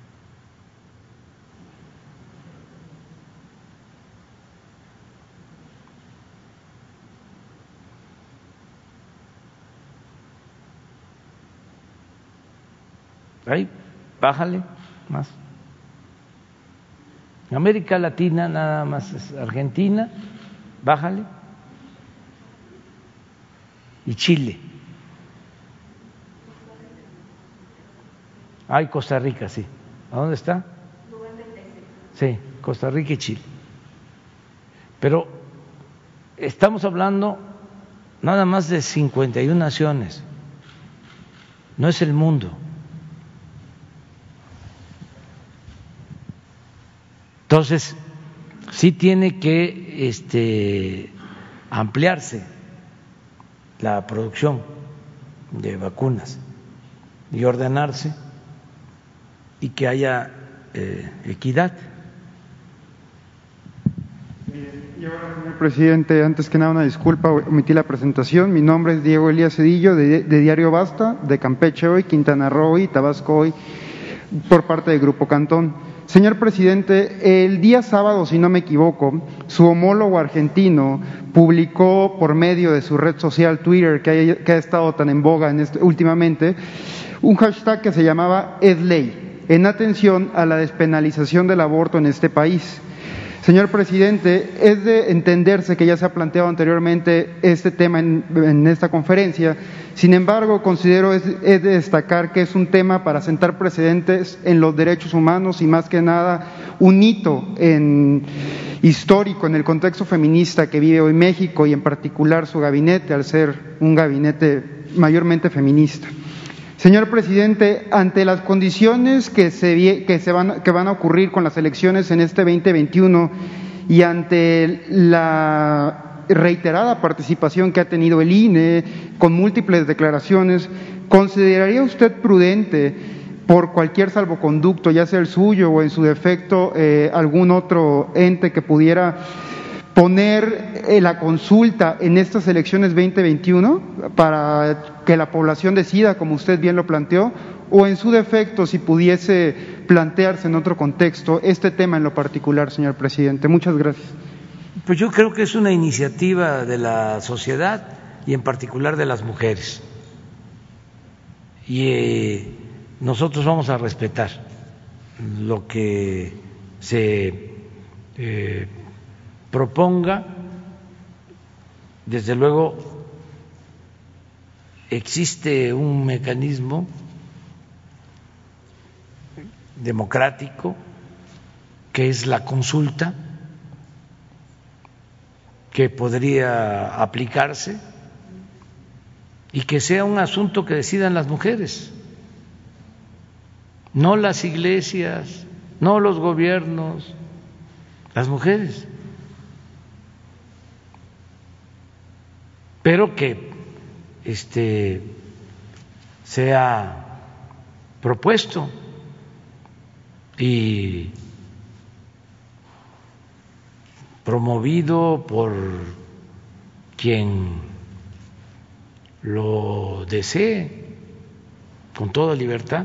Ahí, bájale más. América Latina nada más es Argentina, bájale, y Chile. Ay, Costa Rica, sí. ¿A dónde está? Sí, Costa Rica y Chile. Pero estamos hablando nada más de cincuenta y una naciones, no es el mundo. Entonces, sí tiene que este, ampliarse la producción de vacunas y ordenarse y que haya eh, equidad. Y ahora, señor presidente, antes que nada una disculpa, omití la presentación. Mi nombre es Diego Elías Cedillo, de, de Diario Basta, de Campeche Hoy, Quintana Roo y Tabasco Hoy, por parte del Grupo Cantón. Señor presidente, el día sábado, si no me equivoco, su homólogo argentino publicó por medio de su red social Twitter, que ha, que ha estado tan en boga en este, últimamente, un hashtag que se llamaba Es Ley, en atención a la despenalización del aborto en este país. Señor presidente, es de entenderse que ya se ha planteado anteriormente este tema en, en esta conferencia. Sin embargo, considero es, es de destacar que es un tema para sentar precedentes en los derechos humanos y más que nada un hito en, histórico en el contexto feminista que vive hoy México y en particular su gabinete, al ser un gabinete mayormente feminista. Señor presidente, ante las condiciones que se, que se van, que van a ocurrir con las elecciones en este veinte veintiuno y ante la reiterada participación que ha tenido el I N E con múltiples declaraciones, ¿consideraría usted prudente, por cualquier salvoconducto, ya sea el suyo o en su defecto eh, algún otro ente que pudiera poner eh, la consulta en estas elecciones veinte veintiuno para que la población decida, como usted bien lo planteó, o en su defecto, si pudiese plantearse en otro contexto este tema en lo particular, señor presidente? Muchas gracias. Pues yo creo que es una iniciativa de la sociedad y en particular de las mujeres. y eh, nosotros vamos a respetar lo que se eh, proponga. Desde luego existe un mecanismo democrático que es la consulta, que podría aplicarse y que sea un asunto que decidan las mujeres, no las iglesias, no los gobiernos, las mujeres, pero que este sea propuesto y promovido por quien lo desee con toda libertad.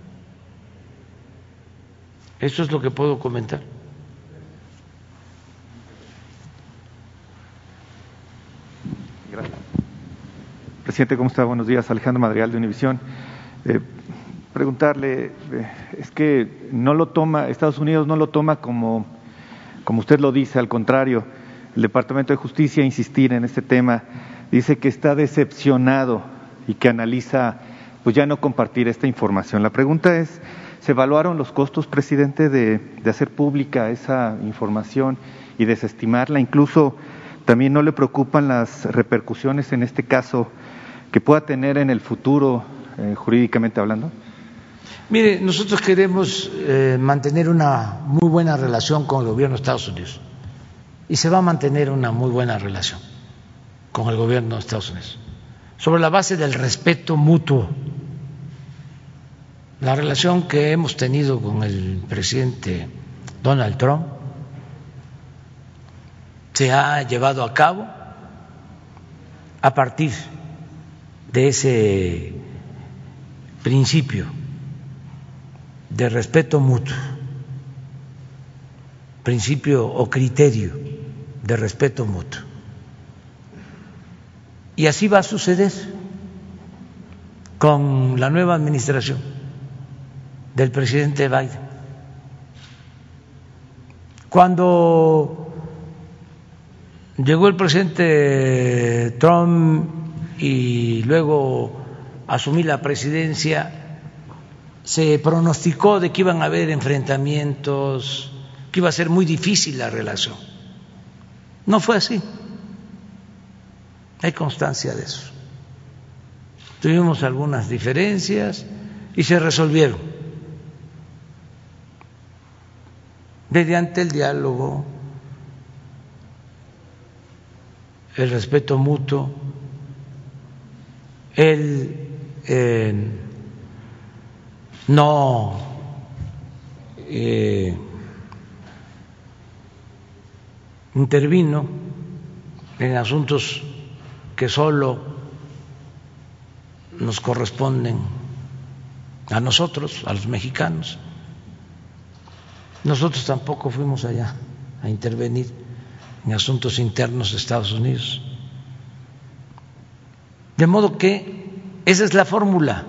Eso es lo que puedo comentar. Gracias. Presidente, ¿cómo está? Buenos días. Alejandro Madrigal de Univisión. Eh, preguntarle, eh, es que no lo toma, Estados Unidos no lo toma como, como usted lo dice, al contrario, el Departamento de Justicia insistir en este tema, dice que está decepcionado y que analiza, pues ya no compartir esta información. La pregunta es, ¿se evaluaron los costos, presidente, de, de hacer pública esa información y desestimarla? Incluso también no le preocupan las repercusiones en este caso que pueda tener en el futuro, eh, jurídicamente hablando. Mire, nosotros queremos eh, mantener una muy buena relación con el gobierno de Estados Unidos y se va a mantener una muy buena relación con el gobierno de Estados Unidos sobre la base del respeto mutuo. La relación que hemos tenido con el presidente Donald Trump se ha llevado a cabo a partir de ese principio de respeto mutuo, principio o criterio de respeto mutuo. Y así va a suceder con la nueva administración del presidente Biden. Cuando llegó el presidente Trump y luego asumí la presidencia, se pronosticó de que iban a haber enfrentamientos, que iba a ser muy difícil la relación. No fue así. Hay constancia de eso. Tuvimos algunas diferencias y se resolvieron mediante el diálogo, el respeto mutuo, el eh, no eh, intervino en asuntos que solo nos corresponden a nosotros, a los mexicanos. Nosotros tampoco fuimos allá a intervenir en asuntos internos de Estados Unidos. De modo que esa es la fórmula.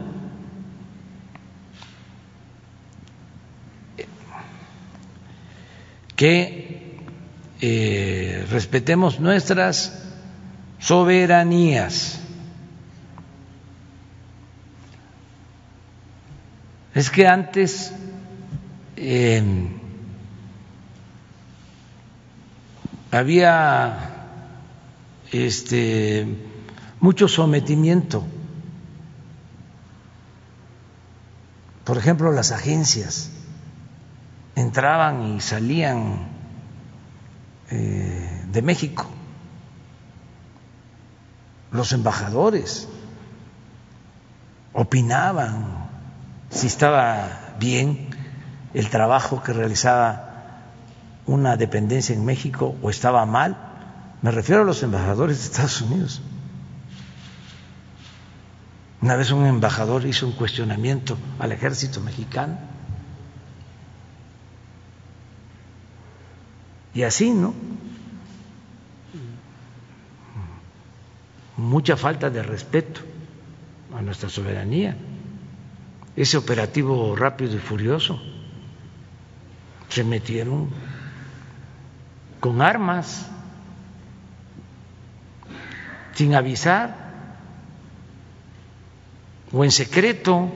Que eh, respetemos nuestras soberanías. Es que antes eh, había este mucho sometimiento. Por ejemplo, las agencias entraban y salían eh, de México. Los embajadores opinaban si estaba bien el trabajo que realizaba una dependencia en México o estaba mal. Me refiero a los embajadores de Estados Unidos. Una vez un embajador hizo un cuestionamiento al ejército mexicano. Y así, ¿no? Mucha falta de respeto a nuestra soberanía. ese operativo Rápido y Furioso. Se metieron con armas, sin avisar o en secreto.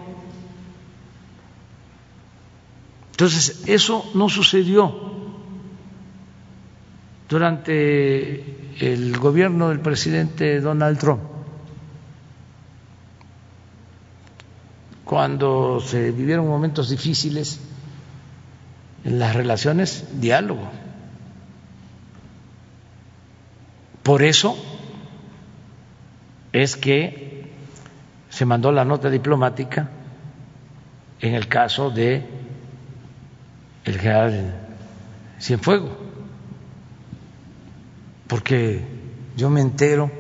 Entonces, eso no sucedió durante el gobierno del presidente Donald Trump. Cuando se vivieron momentos difíciles en las relaciones, diálogo. Por eso es que se mandó la nota diplomática en el caso de el general Cienfuegos, porque yo me entero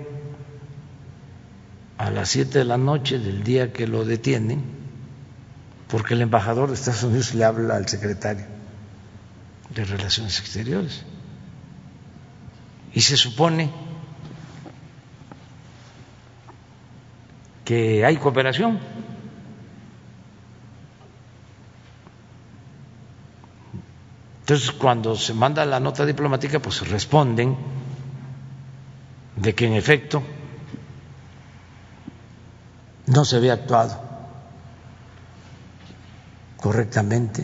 a las siete de la noche del día que lo detienen, porque el embajador de Estados Unidos le habla al secretario de Relaciones Exteriores y se supone que hay cooperación. Entonces, cuando se manda la nota diplomática, pues responden de que en efecto no se había actuado correctamente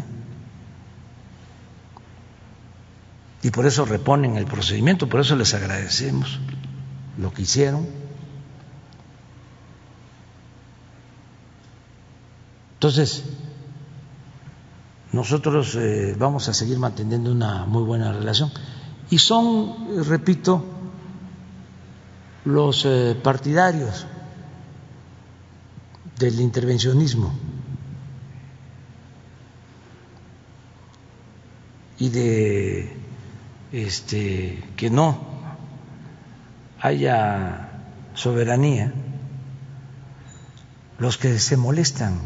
y por eso reponen el procedimiento, por eso les agradecemos lo que hicieron. Entonces, nosotros eh, vamos a seguir manteniendo una muy buena relación y son, eh, repito, los eh, partidarios del intervencionismo y de este que no haya soberanía, los que se molestan.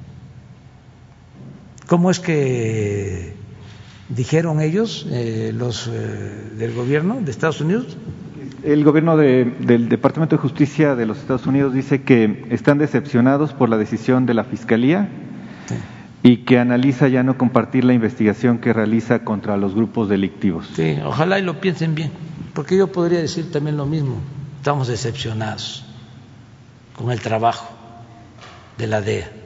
¿Cómo es que dijeron ellos, eh, los eh, del gobierno de Estados Unidos? El gobierno de, del Departamento de Justicia de los Estados Unidos dice que están decepcionados por la decisión de la Fiscalía sí. y que analiza ya no compartir la investigación que realiza contra los grupos delictivos. Sí, ojalá y lo piensen bien, porque yo podría decir también lo mismo. Estamos decepcionados con el trabajo de la D E A.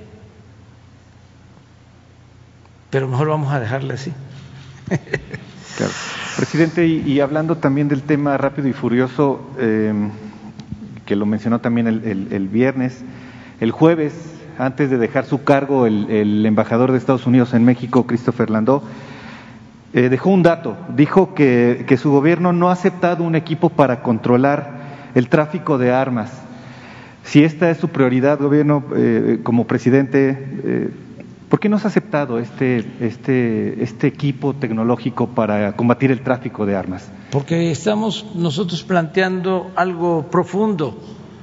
Pero mejor vamos a dejarle así. Claro. Presidente, y, y hablando también del tema Rápido y Furioso, eh, que lo mencionó también el, el, el viernes, el jueves, antes de dejar su cargo, el, el embajador de Estados Unidos en México, Christopher Landau, eh, dejó un dato, dijo que, que su gobierno no ha aceptado un equipo para controlar el tráfico de armas. Si esta es su prioridad, gobierno, eh, como presidente, eh, ¿por qué no se ha aceptado este, este, este equipo tecnológico para combatir el tráfico de armas? Porque estamos nosotros planteando algo profundo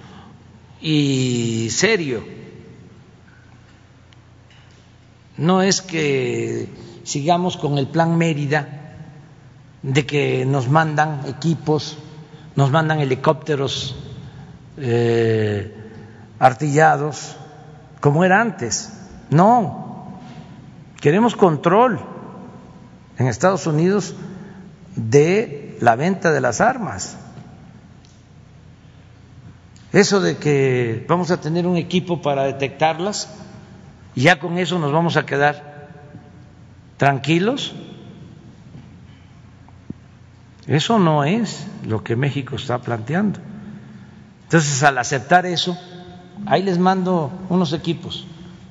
y serio. No es que sigamos con el plan Mérida de que nos mandan equipos, nos mandan helicópteros eh, artillados, como era antes. No. Queremos control en Estados Unidos de la venta de las armas. Eso de que vamos a tener un equipo para detectarlas y ya con eso nos vamos a quedar tranquilos, eso no es lo que México está planteando. Entonces, al aceptar eso, ahí les mando unos equipos.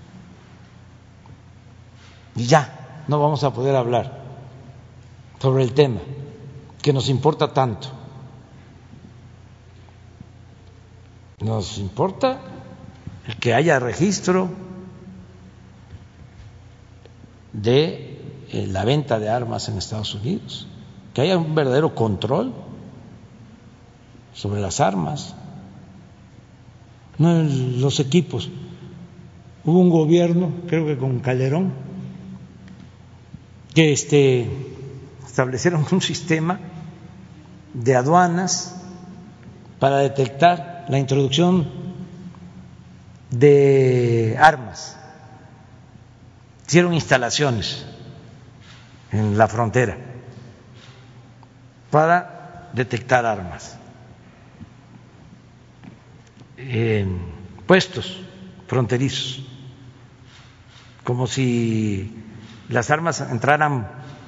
Y ya, no vamos a poder hablar sobre el tema que nos importa tanto. Nos importa el que haya registro de la venta de armas en Estados Unidos, que haya un verdadero control sobre las armas, no los equipos. Hubo un gobierno, creo que con Calderón, que este, establecieron un sistema de aduanas para detectar la introducción de armas hicieron instalaciones en la frontera para detectar armas, eh, puestos fronterizos, como si las armas entraran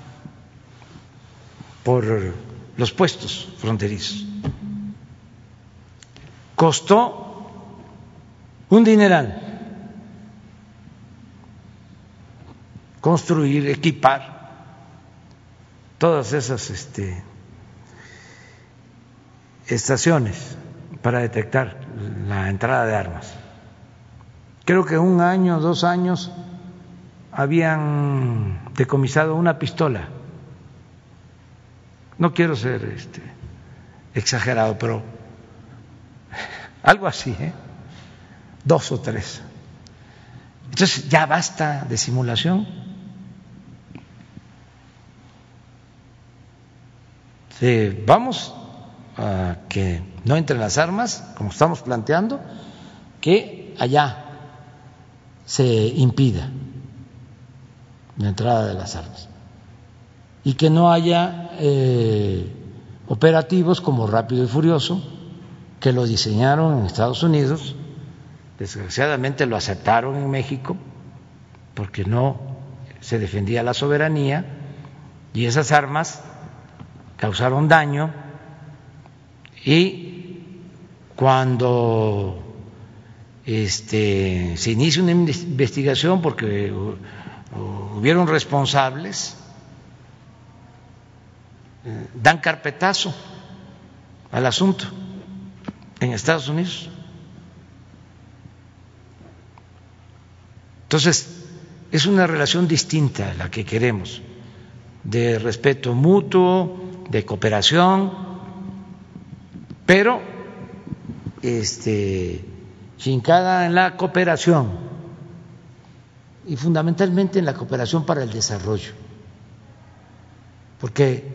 por los puestos fronterizos. Costó un dineral construir, equipar todas esas este, estaciones para detectar la entrada de armas. Creo que un año, dos años habían decomisado una pistola. No quiero ser este, exagerado, pero algo así, ¿eh? Dos o tres. Entonces ya basta de simulación. Sí, vamos a que no entren las armas, como estamos planteando, que allá se impida la entrada de las armas y que no haya eh, operativos como Rápido y Furioso, que lo diseñaron en Estados Unidos, desgraciadamente lo aceptaron en México porque no se defendía la soberanía y esas armas causaron daño, y cuando este, se inicia una investigación porque hubieron responsables, dan carpetazo al asunto en Estados Unidos. Entonces, es una relación distinta a la que queremos, de respeto mutuo, de cooperación, pero este, fincada en la cooperación y fundamentalmente en la cooperación para el desarrollo, porque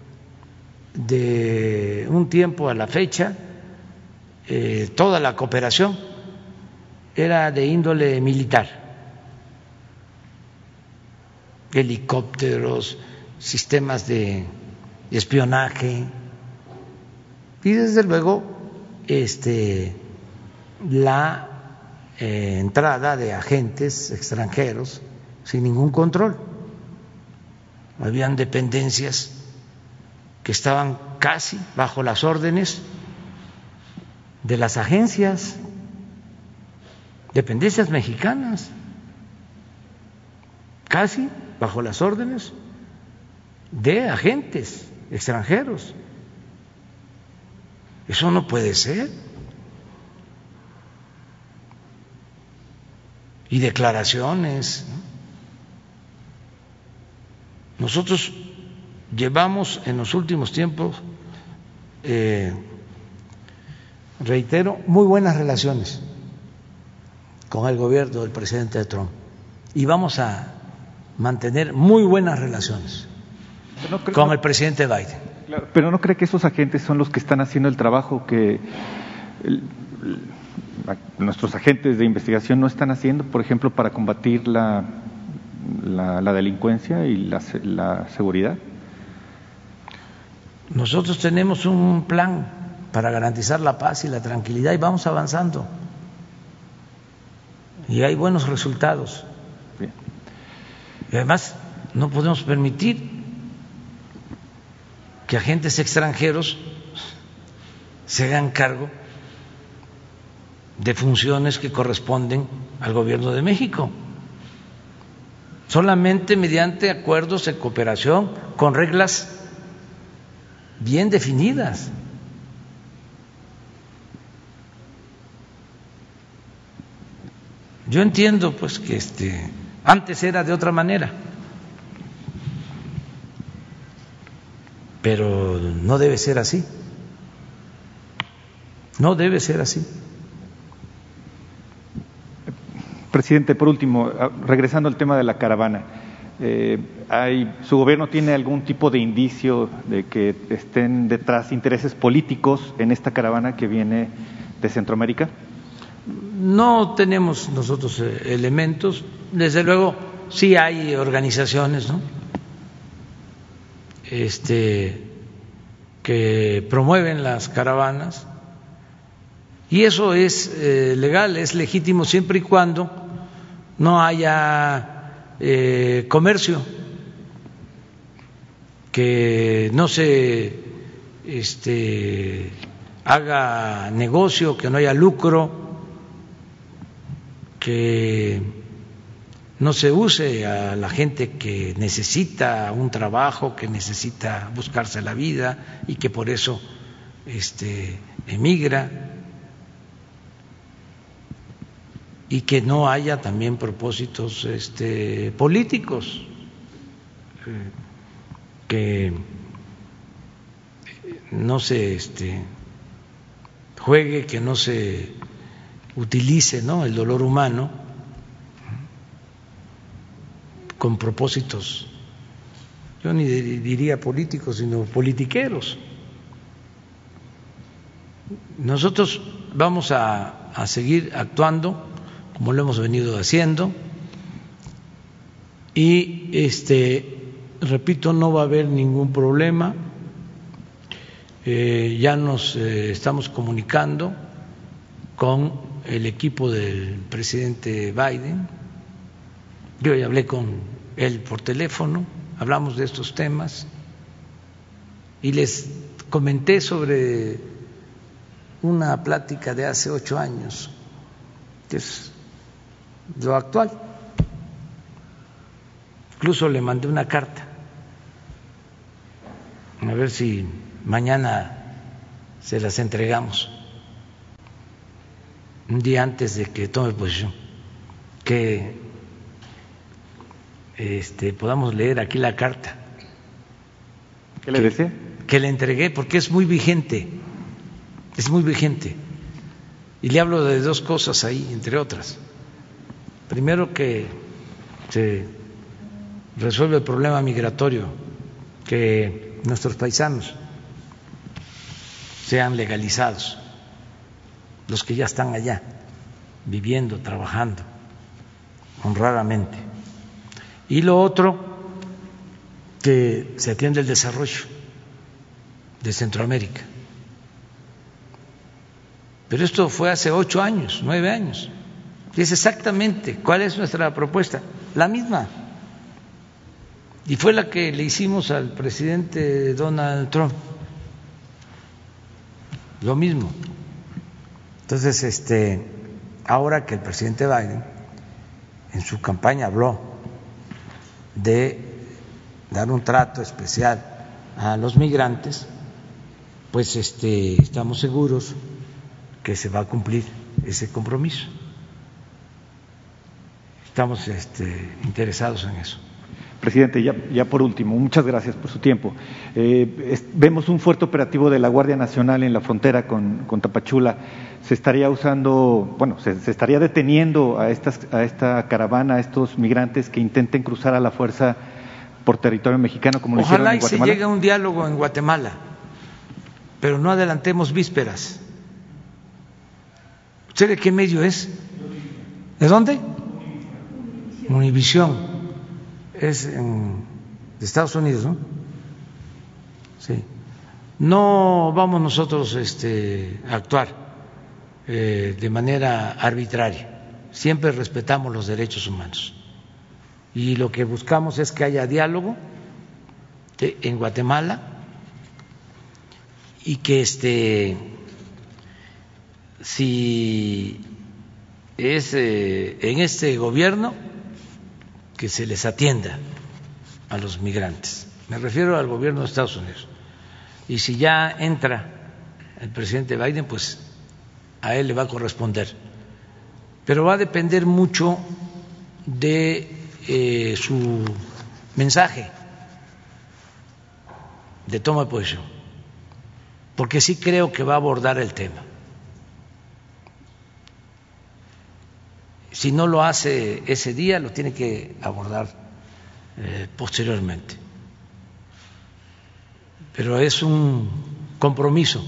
de un tiempo a la fecha eh, toda la cooperación era de índole militar, helicópteros, sistemas de espionaje y desde luego este, la eh, entrada de agentes extranjeros sin ningún control. Habían dependencias que estaban casi bajo las órdenes de las agencias, dependencias mexicanas, casi bajo las órdenes de agentes extranjeros. Eso no puede ser. Y declaraciones. Nosotros llevamos en los últimos tiempos, eh, reitero, muy buenas relaciones con el gobierno del presidente Trump y vamos a mantener muy buenas relaciones no creo, con el presidente Biden. Claro, pero ¿no cree que esos agentes son los que están haciendo el trabajo que el, el, nuestros agentes de investigación no están haciendo, por ejemplo, para combatir la, la, la delincuencia y la, la seguridad? Nosotros tenemos un plan para garantizar la paz y la tranquilidad y vamos avanzando y hay buenos resultados. Bien. Y además no podemos permitir que agentes extranjeros se hagan cargo de funciones que corresponden al gobierno de México. Solamente mediante acuerdos de cooperación con reglas bien definidas. Yo entiendo pues que este antes era de otra manera, pero no debe ser así. No debe ser así. Presidente, por último, regresando al tema de la caravana, eh, hay, ¿su gobierno tiene algún tipo de indicio de que estén detrás intereses políticos en esta caravana que viene de Centroamérica? No tenemos nosotros elementos. Desde luego sí hay organizaciones, ¿no?, este, que promueven las caravanas, y eso es eh, legal, es legítimo siempre y cuando no haya eh, comercio, que no se este, haga negocio, que no haya lucro, que no se use a la gente que necesita un trabajo, que necesita buscarse la vida y que por eso este, emigra, y que no haya también propósitos este, políticos, eh, que no se este, juegue, que no se utilice, ¿no?, el dolor humano con propósitos, yo ni diría políticos, sino politiqueros. Nosotros vamos a, a seguir actuando como lo hemos venido haciendo, y este, repito, no va a haber ningún problema. Eh, ya nos eh, estamos comunicando con el equipo del presidente Biden. Yo ya hablé con él por teléfono, hablamos de estos temas y les comenté sobre una plática de hace ocho años, que es lo actual. Incluso le mandé una carta, a ver si mañana se las entregamos, un día antes de que tome posición, que este, podamos leer aquí la carta. ¿Qué le decía? Que le entregué, porque es muy vigente, es muy vigente. Y le hablo de dos cosas ahí, entre otras. Primero, que se resuelve el problema migratorio, que nuestros paisanos sean legalizados, los que ya están allá, viviendo, trabajando honradamente. Y lo otro, que se atiende el desarrollo de Centroamérica. Pero esto fue hace ocho años, nueve años. Y es exactamente cuál es nuestra propuesta, la misma. Y fue la que le hicimos al presidente Donald Trump. Lo mismo. Entonces, este, ahora que el presidente Biden en su campaña habló de dar un trato especial a los migrantes, pues este, estamos seguros que se va a cumplir ese compromiso. Estamos este, interesados en eso. Presidente, ya, ya por último, muchas gracias por su tiempo. Eh, es, vemos un fuerte operativo de la Guardia Nacional en la frontera con, con Tapachula. Se estaría usando, bueno, se, se estaría deteniendo a, estas, a esta caravana, a estos migrantes que intenten cruzar a la fuerza por territorio mexicano, como lo hicieron en Guatemala. Ojalá y se llegue a un diálogo en Guatemala, pero no adelantemos vísperas. ¿Usted de qué medio es? ¿De dónde? Univisión. Es en de Estados Unidos, ¿no? Sí. No vamos nosotros este, a actuar eh, de manera arbitraria. Siempre respetamos los derechos humanos. Y lo que buscamos es que haya diálogo de, en Guatemala, y que este, si es eh, en este gobierno, que se les atienda a los migrantes. Me refiero al gobierno de Estados Unidos. Y si ya entra el presidente Biden, pues a él le va a corresponder. Pero va a depender mucho de eh, su mensaje de toma de posición, porque sí creo que va a abordar el tema. Si no lo hace ese día, lo tiene que abordar eh, posteriormente. Pero es un compromiso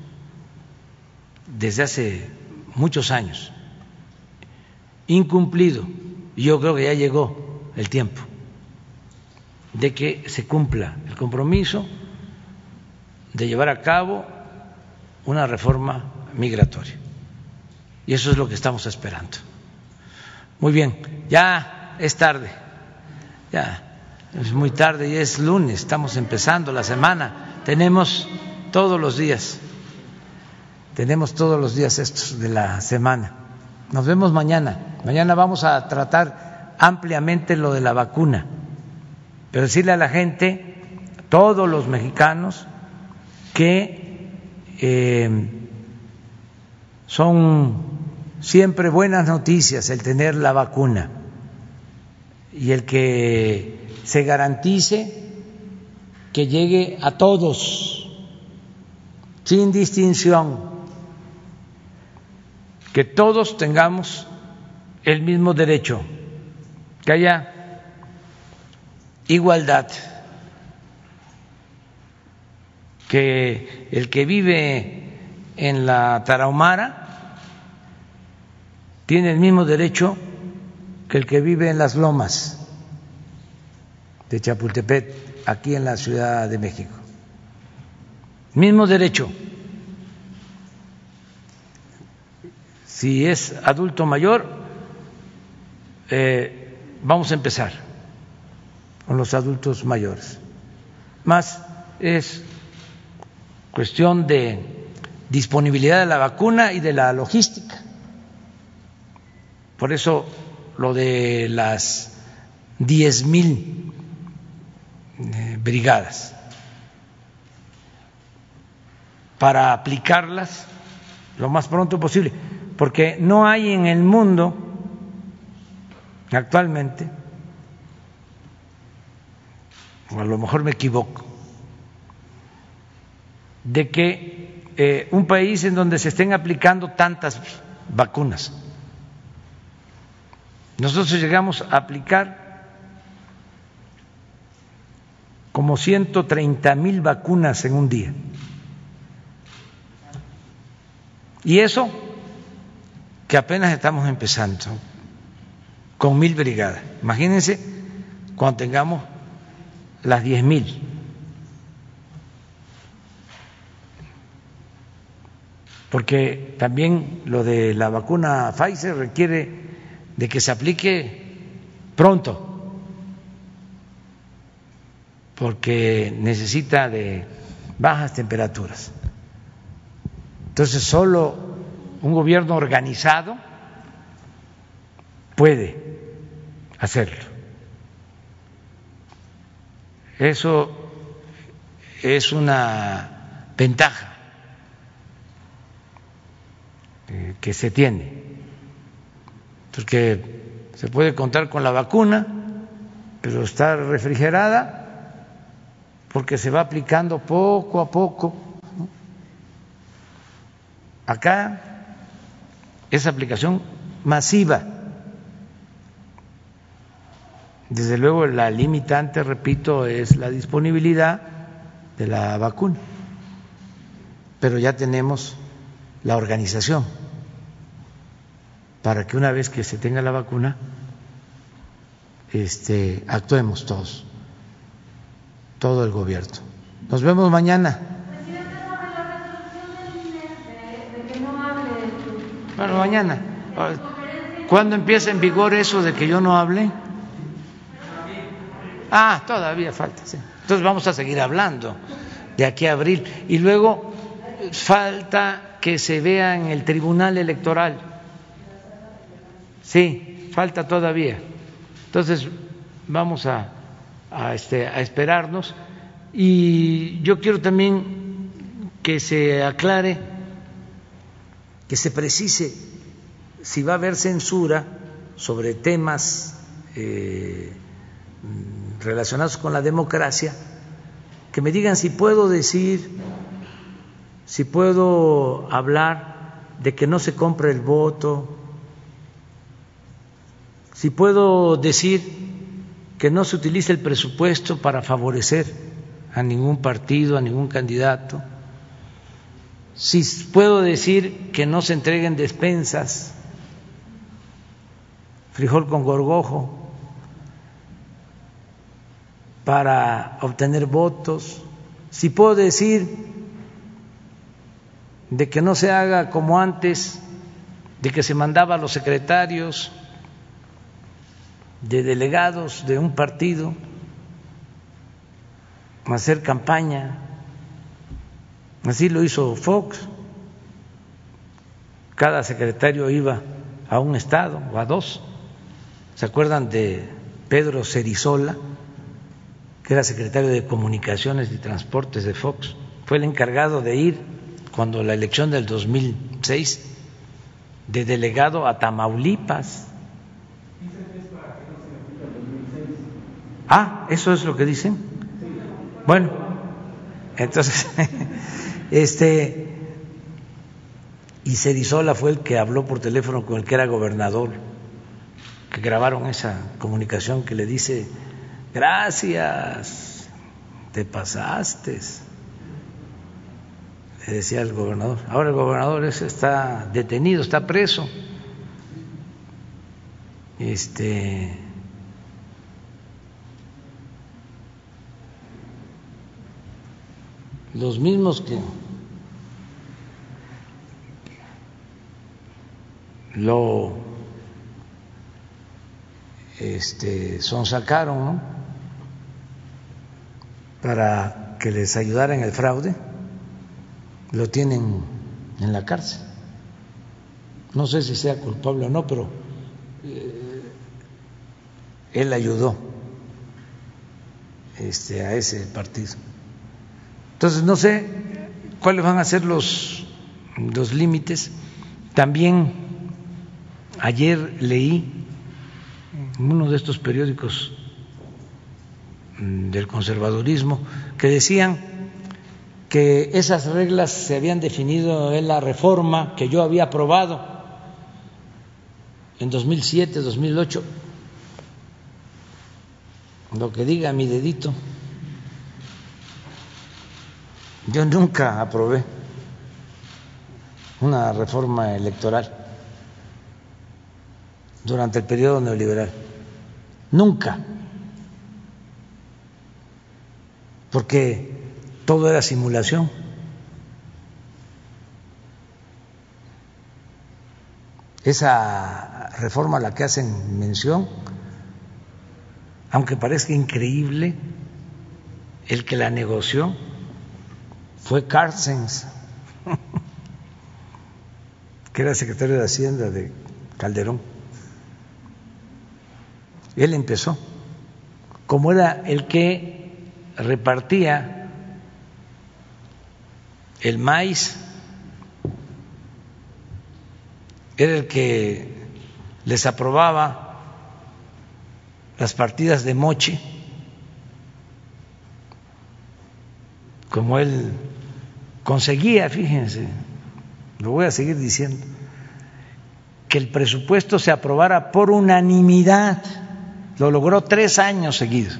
desde hace muchos años, incumplido, y yo creo que ya llegó el tiempo de que se cumpla el compromiso de llevar a cabo una reforma migratoria. Y eso es lo que estamos esperando. Muy bien, ya es tarde, ya es muy tarde y es lunes, estamos empezando la semana, tenemos todos los días, tenemos todos los días estos de la semana. Nos vemos mañana, mañana vamos a tratar ampliamente lo de la vacuna, pero decirle a la gente, a todos los mexicanos, que eh, son siempre buenas noticias el tener la vacuna y el que se garantice que llegue a todos sin distinción, que todos tengamos el mismo derecho, que haya igualdad, que el que vive en la Tarahumara tiene el mismo derecho que el que vive en las lomas de Chapultepec, aquí en la Ciudad de México. Mismo derecho. Si es adulto mayor, eh, vamos a empezar con los adultos mayores. Más es cuestión de disponibilidad de la vacuna y de la logística. Por eso lo de las diez mil brigadas, para aplicarlas lo más pronto posible, porque no hay en el mundo actualmente, o a lo mejor me equivoco, de que eh, un país en donde se estén aplicando tantas vacunas. Nosotros llegamos a aplicar como ciento treinta mil vacunas en un día. Y eso que apenas estamos empezando, con mil brigadas. Imagínense cuando tengamos las diez mil. Porque también lo de la vacuna Pfizer requiere de que se aplique pronto, porque necesita de bajas temperaturas. Entonces solo un gobierno organizado puede hacerlo. Eso es una ventaja que se tiene, porque se puede contar con la vacuna, pero está refrigerada porque se va aplicando poco a poco. Acá es aplicación masiva. Desde luego la limitante, repito, es la disponibilidad de la vacuna, pero ya tenemos la organización para que una vez que se tenga la vacuna, este, actuemos todos, todo el gobierno. Nos vemos mañana. Bueno, mañana. ¿Cuándo empieza en vigor eso de que yo no hable? Ah, todavía falta, sí. Entonces vamos a seguir hablando de aquí a abril. Y luego falta que se vea en el Tribunal Electoral. Sí, falta todavía. Entonces vamos a, a, este, a esperarnos. Y yo quiero también que se aclare, que se precise si va a haber censura sobre temas eh, relacionados con la democracia, que me digan si puedo decir, si puedo hablar de que no se compre el voto, si puedo decir que no se utilice el presupuesto para favorecer a ningún partido, a ningún candidato, si puedo decir que no se entreguen despensas, frijol con gorgojo, para obtener votos, si puedo decir de que no se haga como antes, de que se mandaba a los secretarios de delegados de un partido a hacer campaña, así lo hizo Fox, cada secretario iba a un estado o a dos. ¿Se acuerdan de Pedro Cerizola, que era secretario de Comunicaciones y Transportes de Fox? Fue el encargado de ir, cuando la elección del dos mil seis, de delegado a Tamaulipas. Ah, ¿eso es lo que dicen? Bueno, entonces, este, y Cerizola fue el que habló por teléfono con el que era gobernador, que grabaron esa comunicación que le dice: gracias, te pasaste, le decía el gobernador. Ahora el gobernador ese está detenido, está preso. Este los mismos que lo este sonsacaron, ¿no?, para que les ayudara en el fraude, lo tienen en la cárcel. No sé si sea culpable o no, pero eh, él ayudó este, a ese partido. Entonces no sé cuáles van a ser los, los límites. También ayer leí en uno de estos periódicos del conservadurismo que decían que esas reglas se habían definido en la reforma que yo había aprobado en dos mil siete, dos mil ocho. Lo que diga mi dedito. Yo nunca aprobé una reforma electoral durante el periodo neoliberal. Nunca. Porque todo era simulación. Esa reforma a la que hacen mención, aunque parezca increíble, el que la negoció fue Carstens, que era secretario de Hacienda de Calderón. Él empezó, como era el que repartía el maíz, era el que les aprobaba las partidas de moche, como él conseguía, fíjense, lo voy a seguir diciendo, que el presupuesto se aprobara por unanimidad. Lo logró tres años seguidos.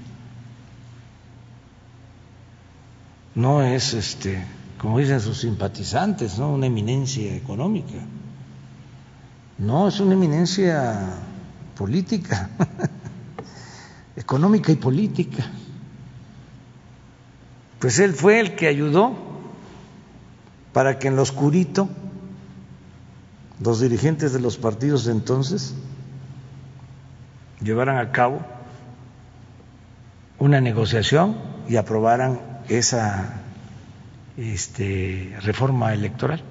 No es, este, como dicen sus simpatizantes, ¿no?, una eminencia económica. No, es una eminencia política, económica y política. Pues él fue el que ayudó para que en lo oscurito los dirigentes de los partidos de entonces llevaran a cabo una negociación y aprobaran esa este, reforma electoral.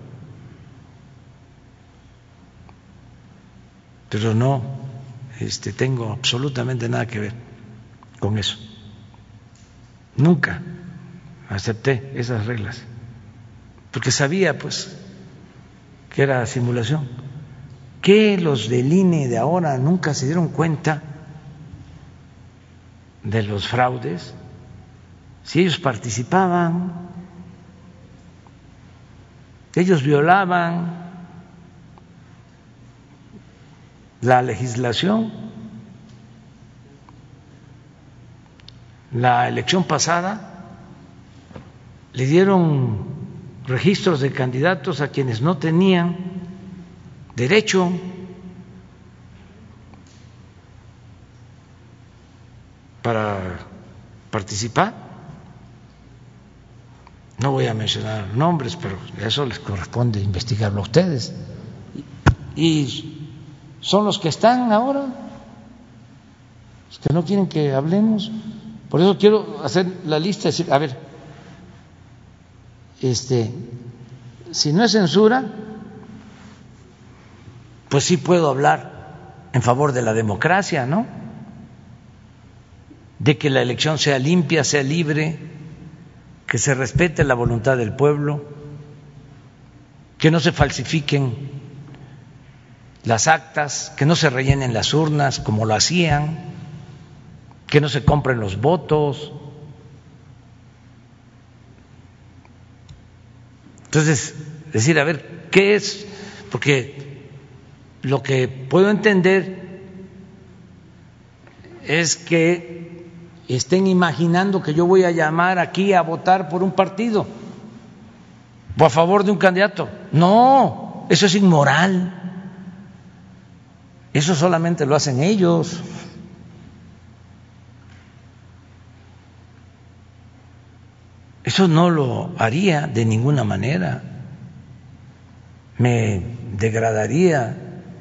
Pero no este, tengo absolutamente nada que ver con eso. Nunca acepté esas reglas, porque sabía pues que era simulación. ¿Qué los del I N E de ahora nunca se dieron cuenta de los fraudes? Si ellos participaban, ellos violaban la legislación. La elección pasada le dieron registros de candidatos a quienes no tenían derecho. Para participar. No voy a mencionar nombres, pero eso les corresponde investigarlo a ustedes. Y son los que están ahora, los que no quieren que hablemos. Por eso quiero hacer la lista y decir, a ver, este, si no es censura, pues sí puedo hablar en favor de la democracia, ¿no? De que la elección sea limpia, sea libre, que se respete la voluntad del pueblo, que no se falsifiquen las actas, que no se rellenen las urnas como lo hacían, que no se compren los votos. Entonces, decir, a ver, ¿qué es? Porque lo que puedo entender es que estén imaginando que yo voy a llamar aquí a votar por un partido o a favor de un candidato. No, eso es inmoral. Eso solamente lo hacen ellos. Eso no lo haría de ninguna manera. Me degradaría.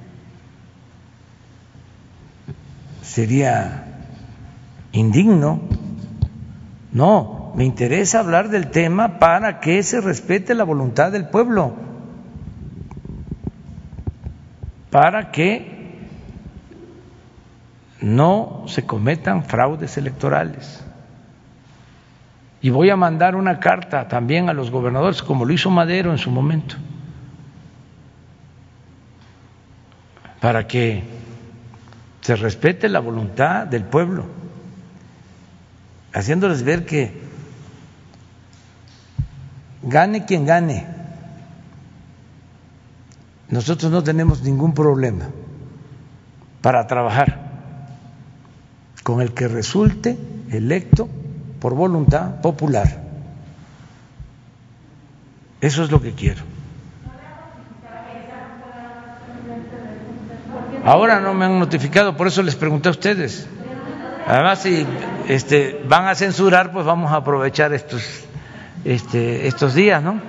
Sería indigno. No, me interesa hablar del tema para que se respete la voluntad del pueblo, para que no se cometan fraudes electorales. Y voy a mandar una carta también a los gobernadores, como lo hizo Madero en su momento, para que se respete la voluntad del pueblo, haciéndoles ver que gane quien gane, nosotros no tenemos ningún problema para trabajar con el que resulte electo por voluntad popular. Eso es lo que quiero. Ahora no me han notificado, por eso les pregunté a ustedes. Además, si este, van a censurar, pues vamos a aprovechar estos, este, estos días, ¿no?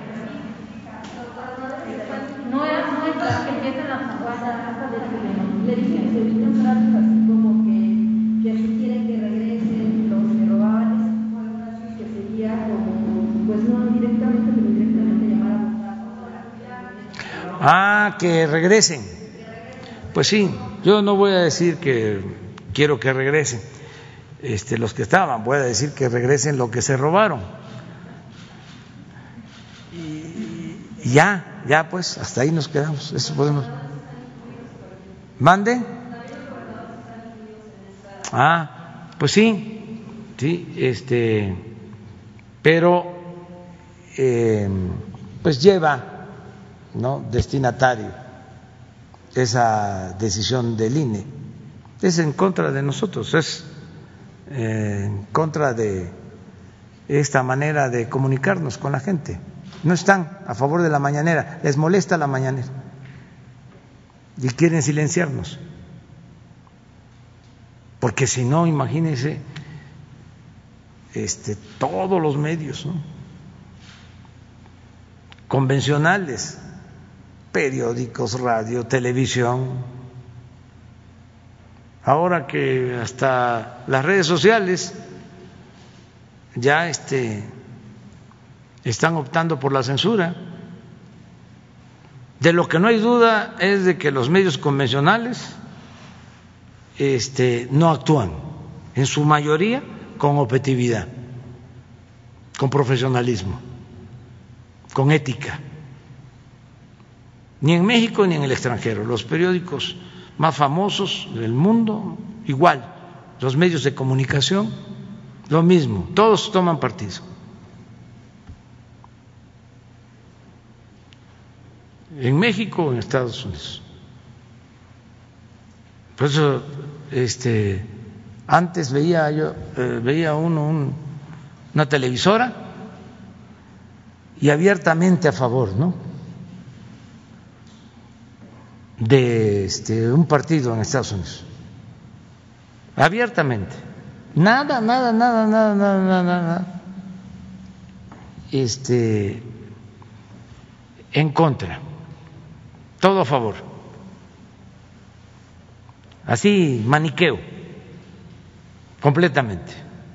No es que empiecen las campañas hasta de le dicen, se evitan frases así como que, que si quieren que regresen los que robaban, o algo así, que sería como, pues no directamente, pero directamente llamar a votar. Ah, que regresen. Pues sí, yo no voy a decir que quiero que regresen este, los que estaban, voy a decir que regresen lo que se robaron. Y ya, ya pues, hasta ahí nos quedamos. Eso podemos. ¿Mande? Ah, pues sí, sí, este, pero eh, pues lleva, ¿no?, destinatario esa decisión del I N E. Es en contra de nosotros, es eh, en contra de esta manera de comunicarnos con la gente. No están a favor de la mañanera, les molesta la mañanera y quieren silenciarnos, porque si no, imagínense, este, todos los medios, ¿no?, convencionales, periódicos, radio, televisión, ahora que hasta las redes sociales ya este, están optando por la censura. De lo que no hay duda es de que los medios convencionales este, no actúan, en su mayoría, con objetividad, con profesionalismo, con ética. Ni en México ni en el extranjero. Los periódicos más famosos del mundo, igual. Los medios de comunicación, lo mismo. Todos toman partido. En México o en Estados Unidos. Por eso, este, antes veía yo, eh, veía uno un, una televisora y abiertamente a favor, ¿no?, de este, un partido en Estados Unidos, abiertamente, Nada, nada, nada, nada, nada, nada, nada. Este, en contra, todo a favor. Así, maniqueo, completamente.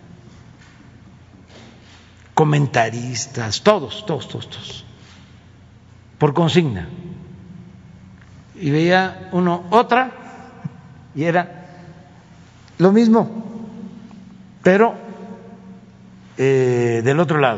Comentaristas, todos, todos, todos, todos, por consigna. Y veía uno otra y era lo mismo, pero eh, del otro lado.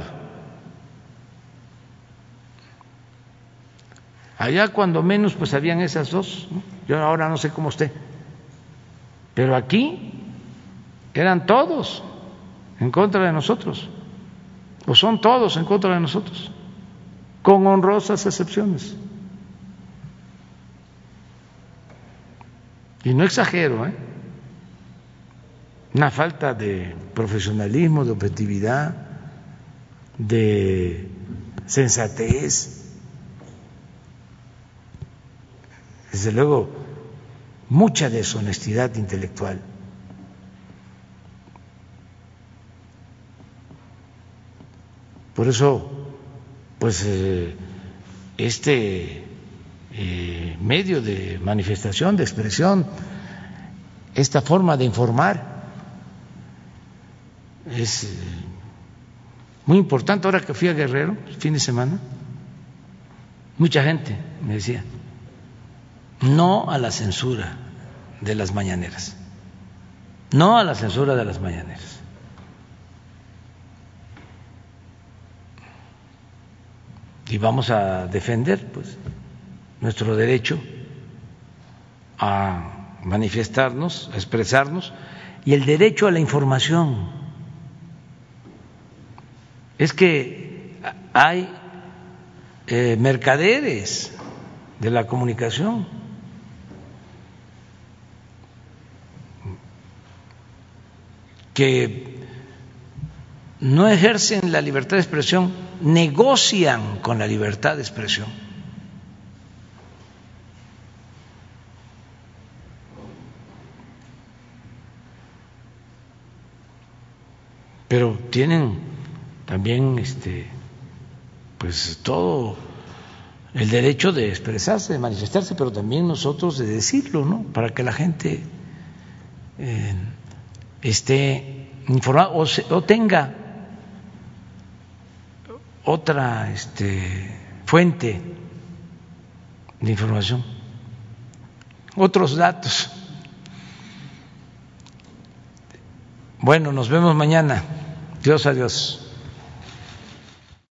Allá cuando menos pues habían esas dos, ¿no? Yo ahora no sé cómo esté, pero aquí eran todos en contra de nosotros, o son todos en contra de nosotros, con honrosas excepciones. Y no exagero, ¿eh? Una falta de profesionalismo, de objetividad, de sensatez, desde luego mucha deshonestidad intelectual. Por eso, pues eh, este eh, medio de manifestación, de expresión, esta forma de informar es eh, muy importante. Ahora que fui a Guerrero, el fin de semana, mucha gente me decía: no a la censura de las mañaneras, no a la censura de las mañaneras. Y vamos a defender pues nuestro derecho a manifestarnos, a expresarnos, y el derecho a la información. Es que hay eh, mercaderes de la comunicación que no ejercen la libertad de expresión, negocian con la libertad de expresión. Pero tienen también este pues todo el derecho de expresarse, de manifestarse, pero también nosotros de decirlo, ¿no? Para que la gente eh, esté informada o, se, o tenga otra este, fuente de información, otros datos. Bueno, nos vemos mañana. Dios, adiós.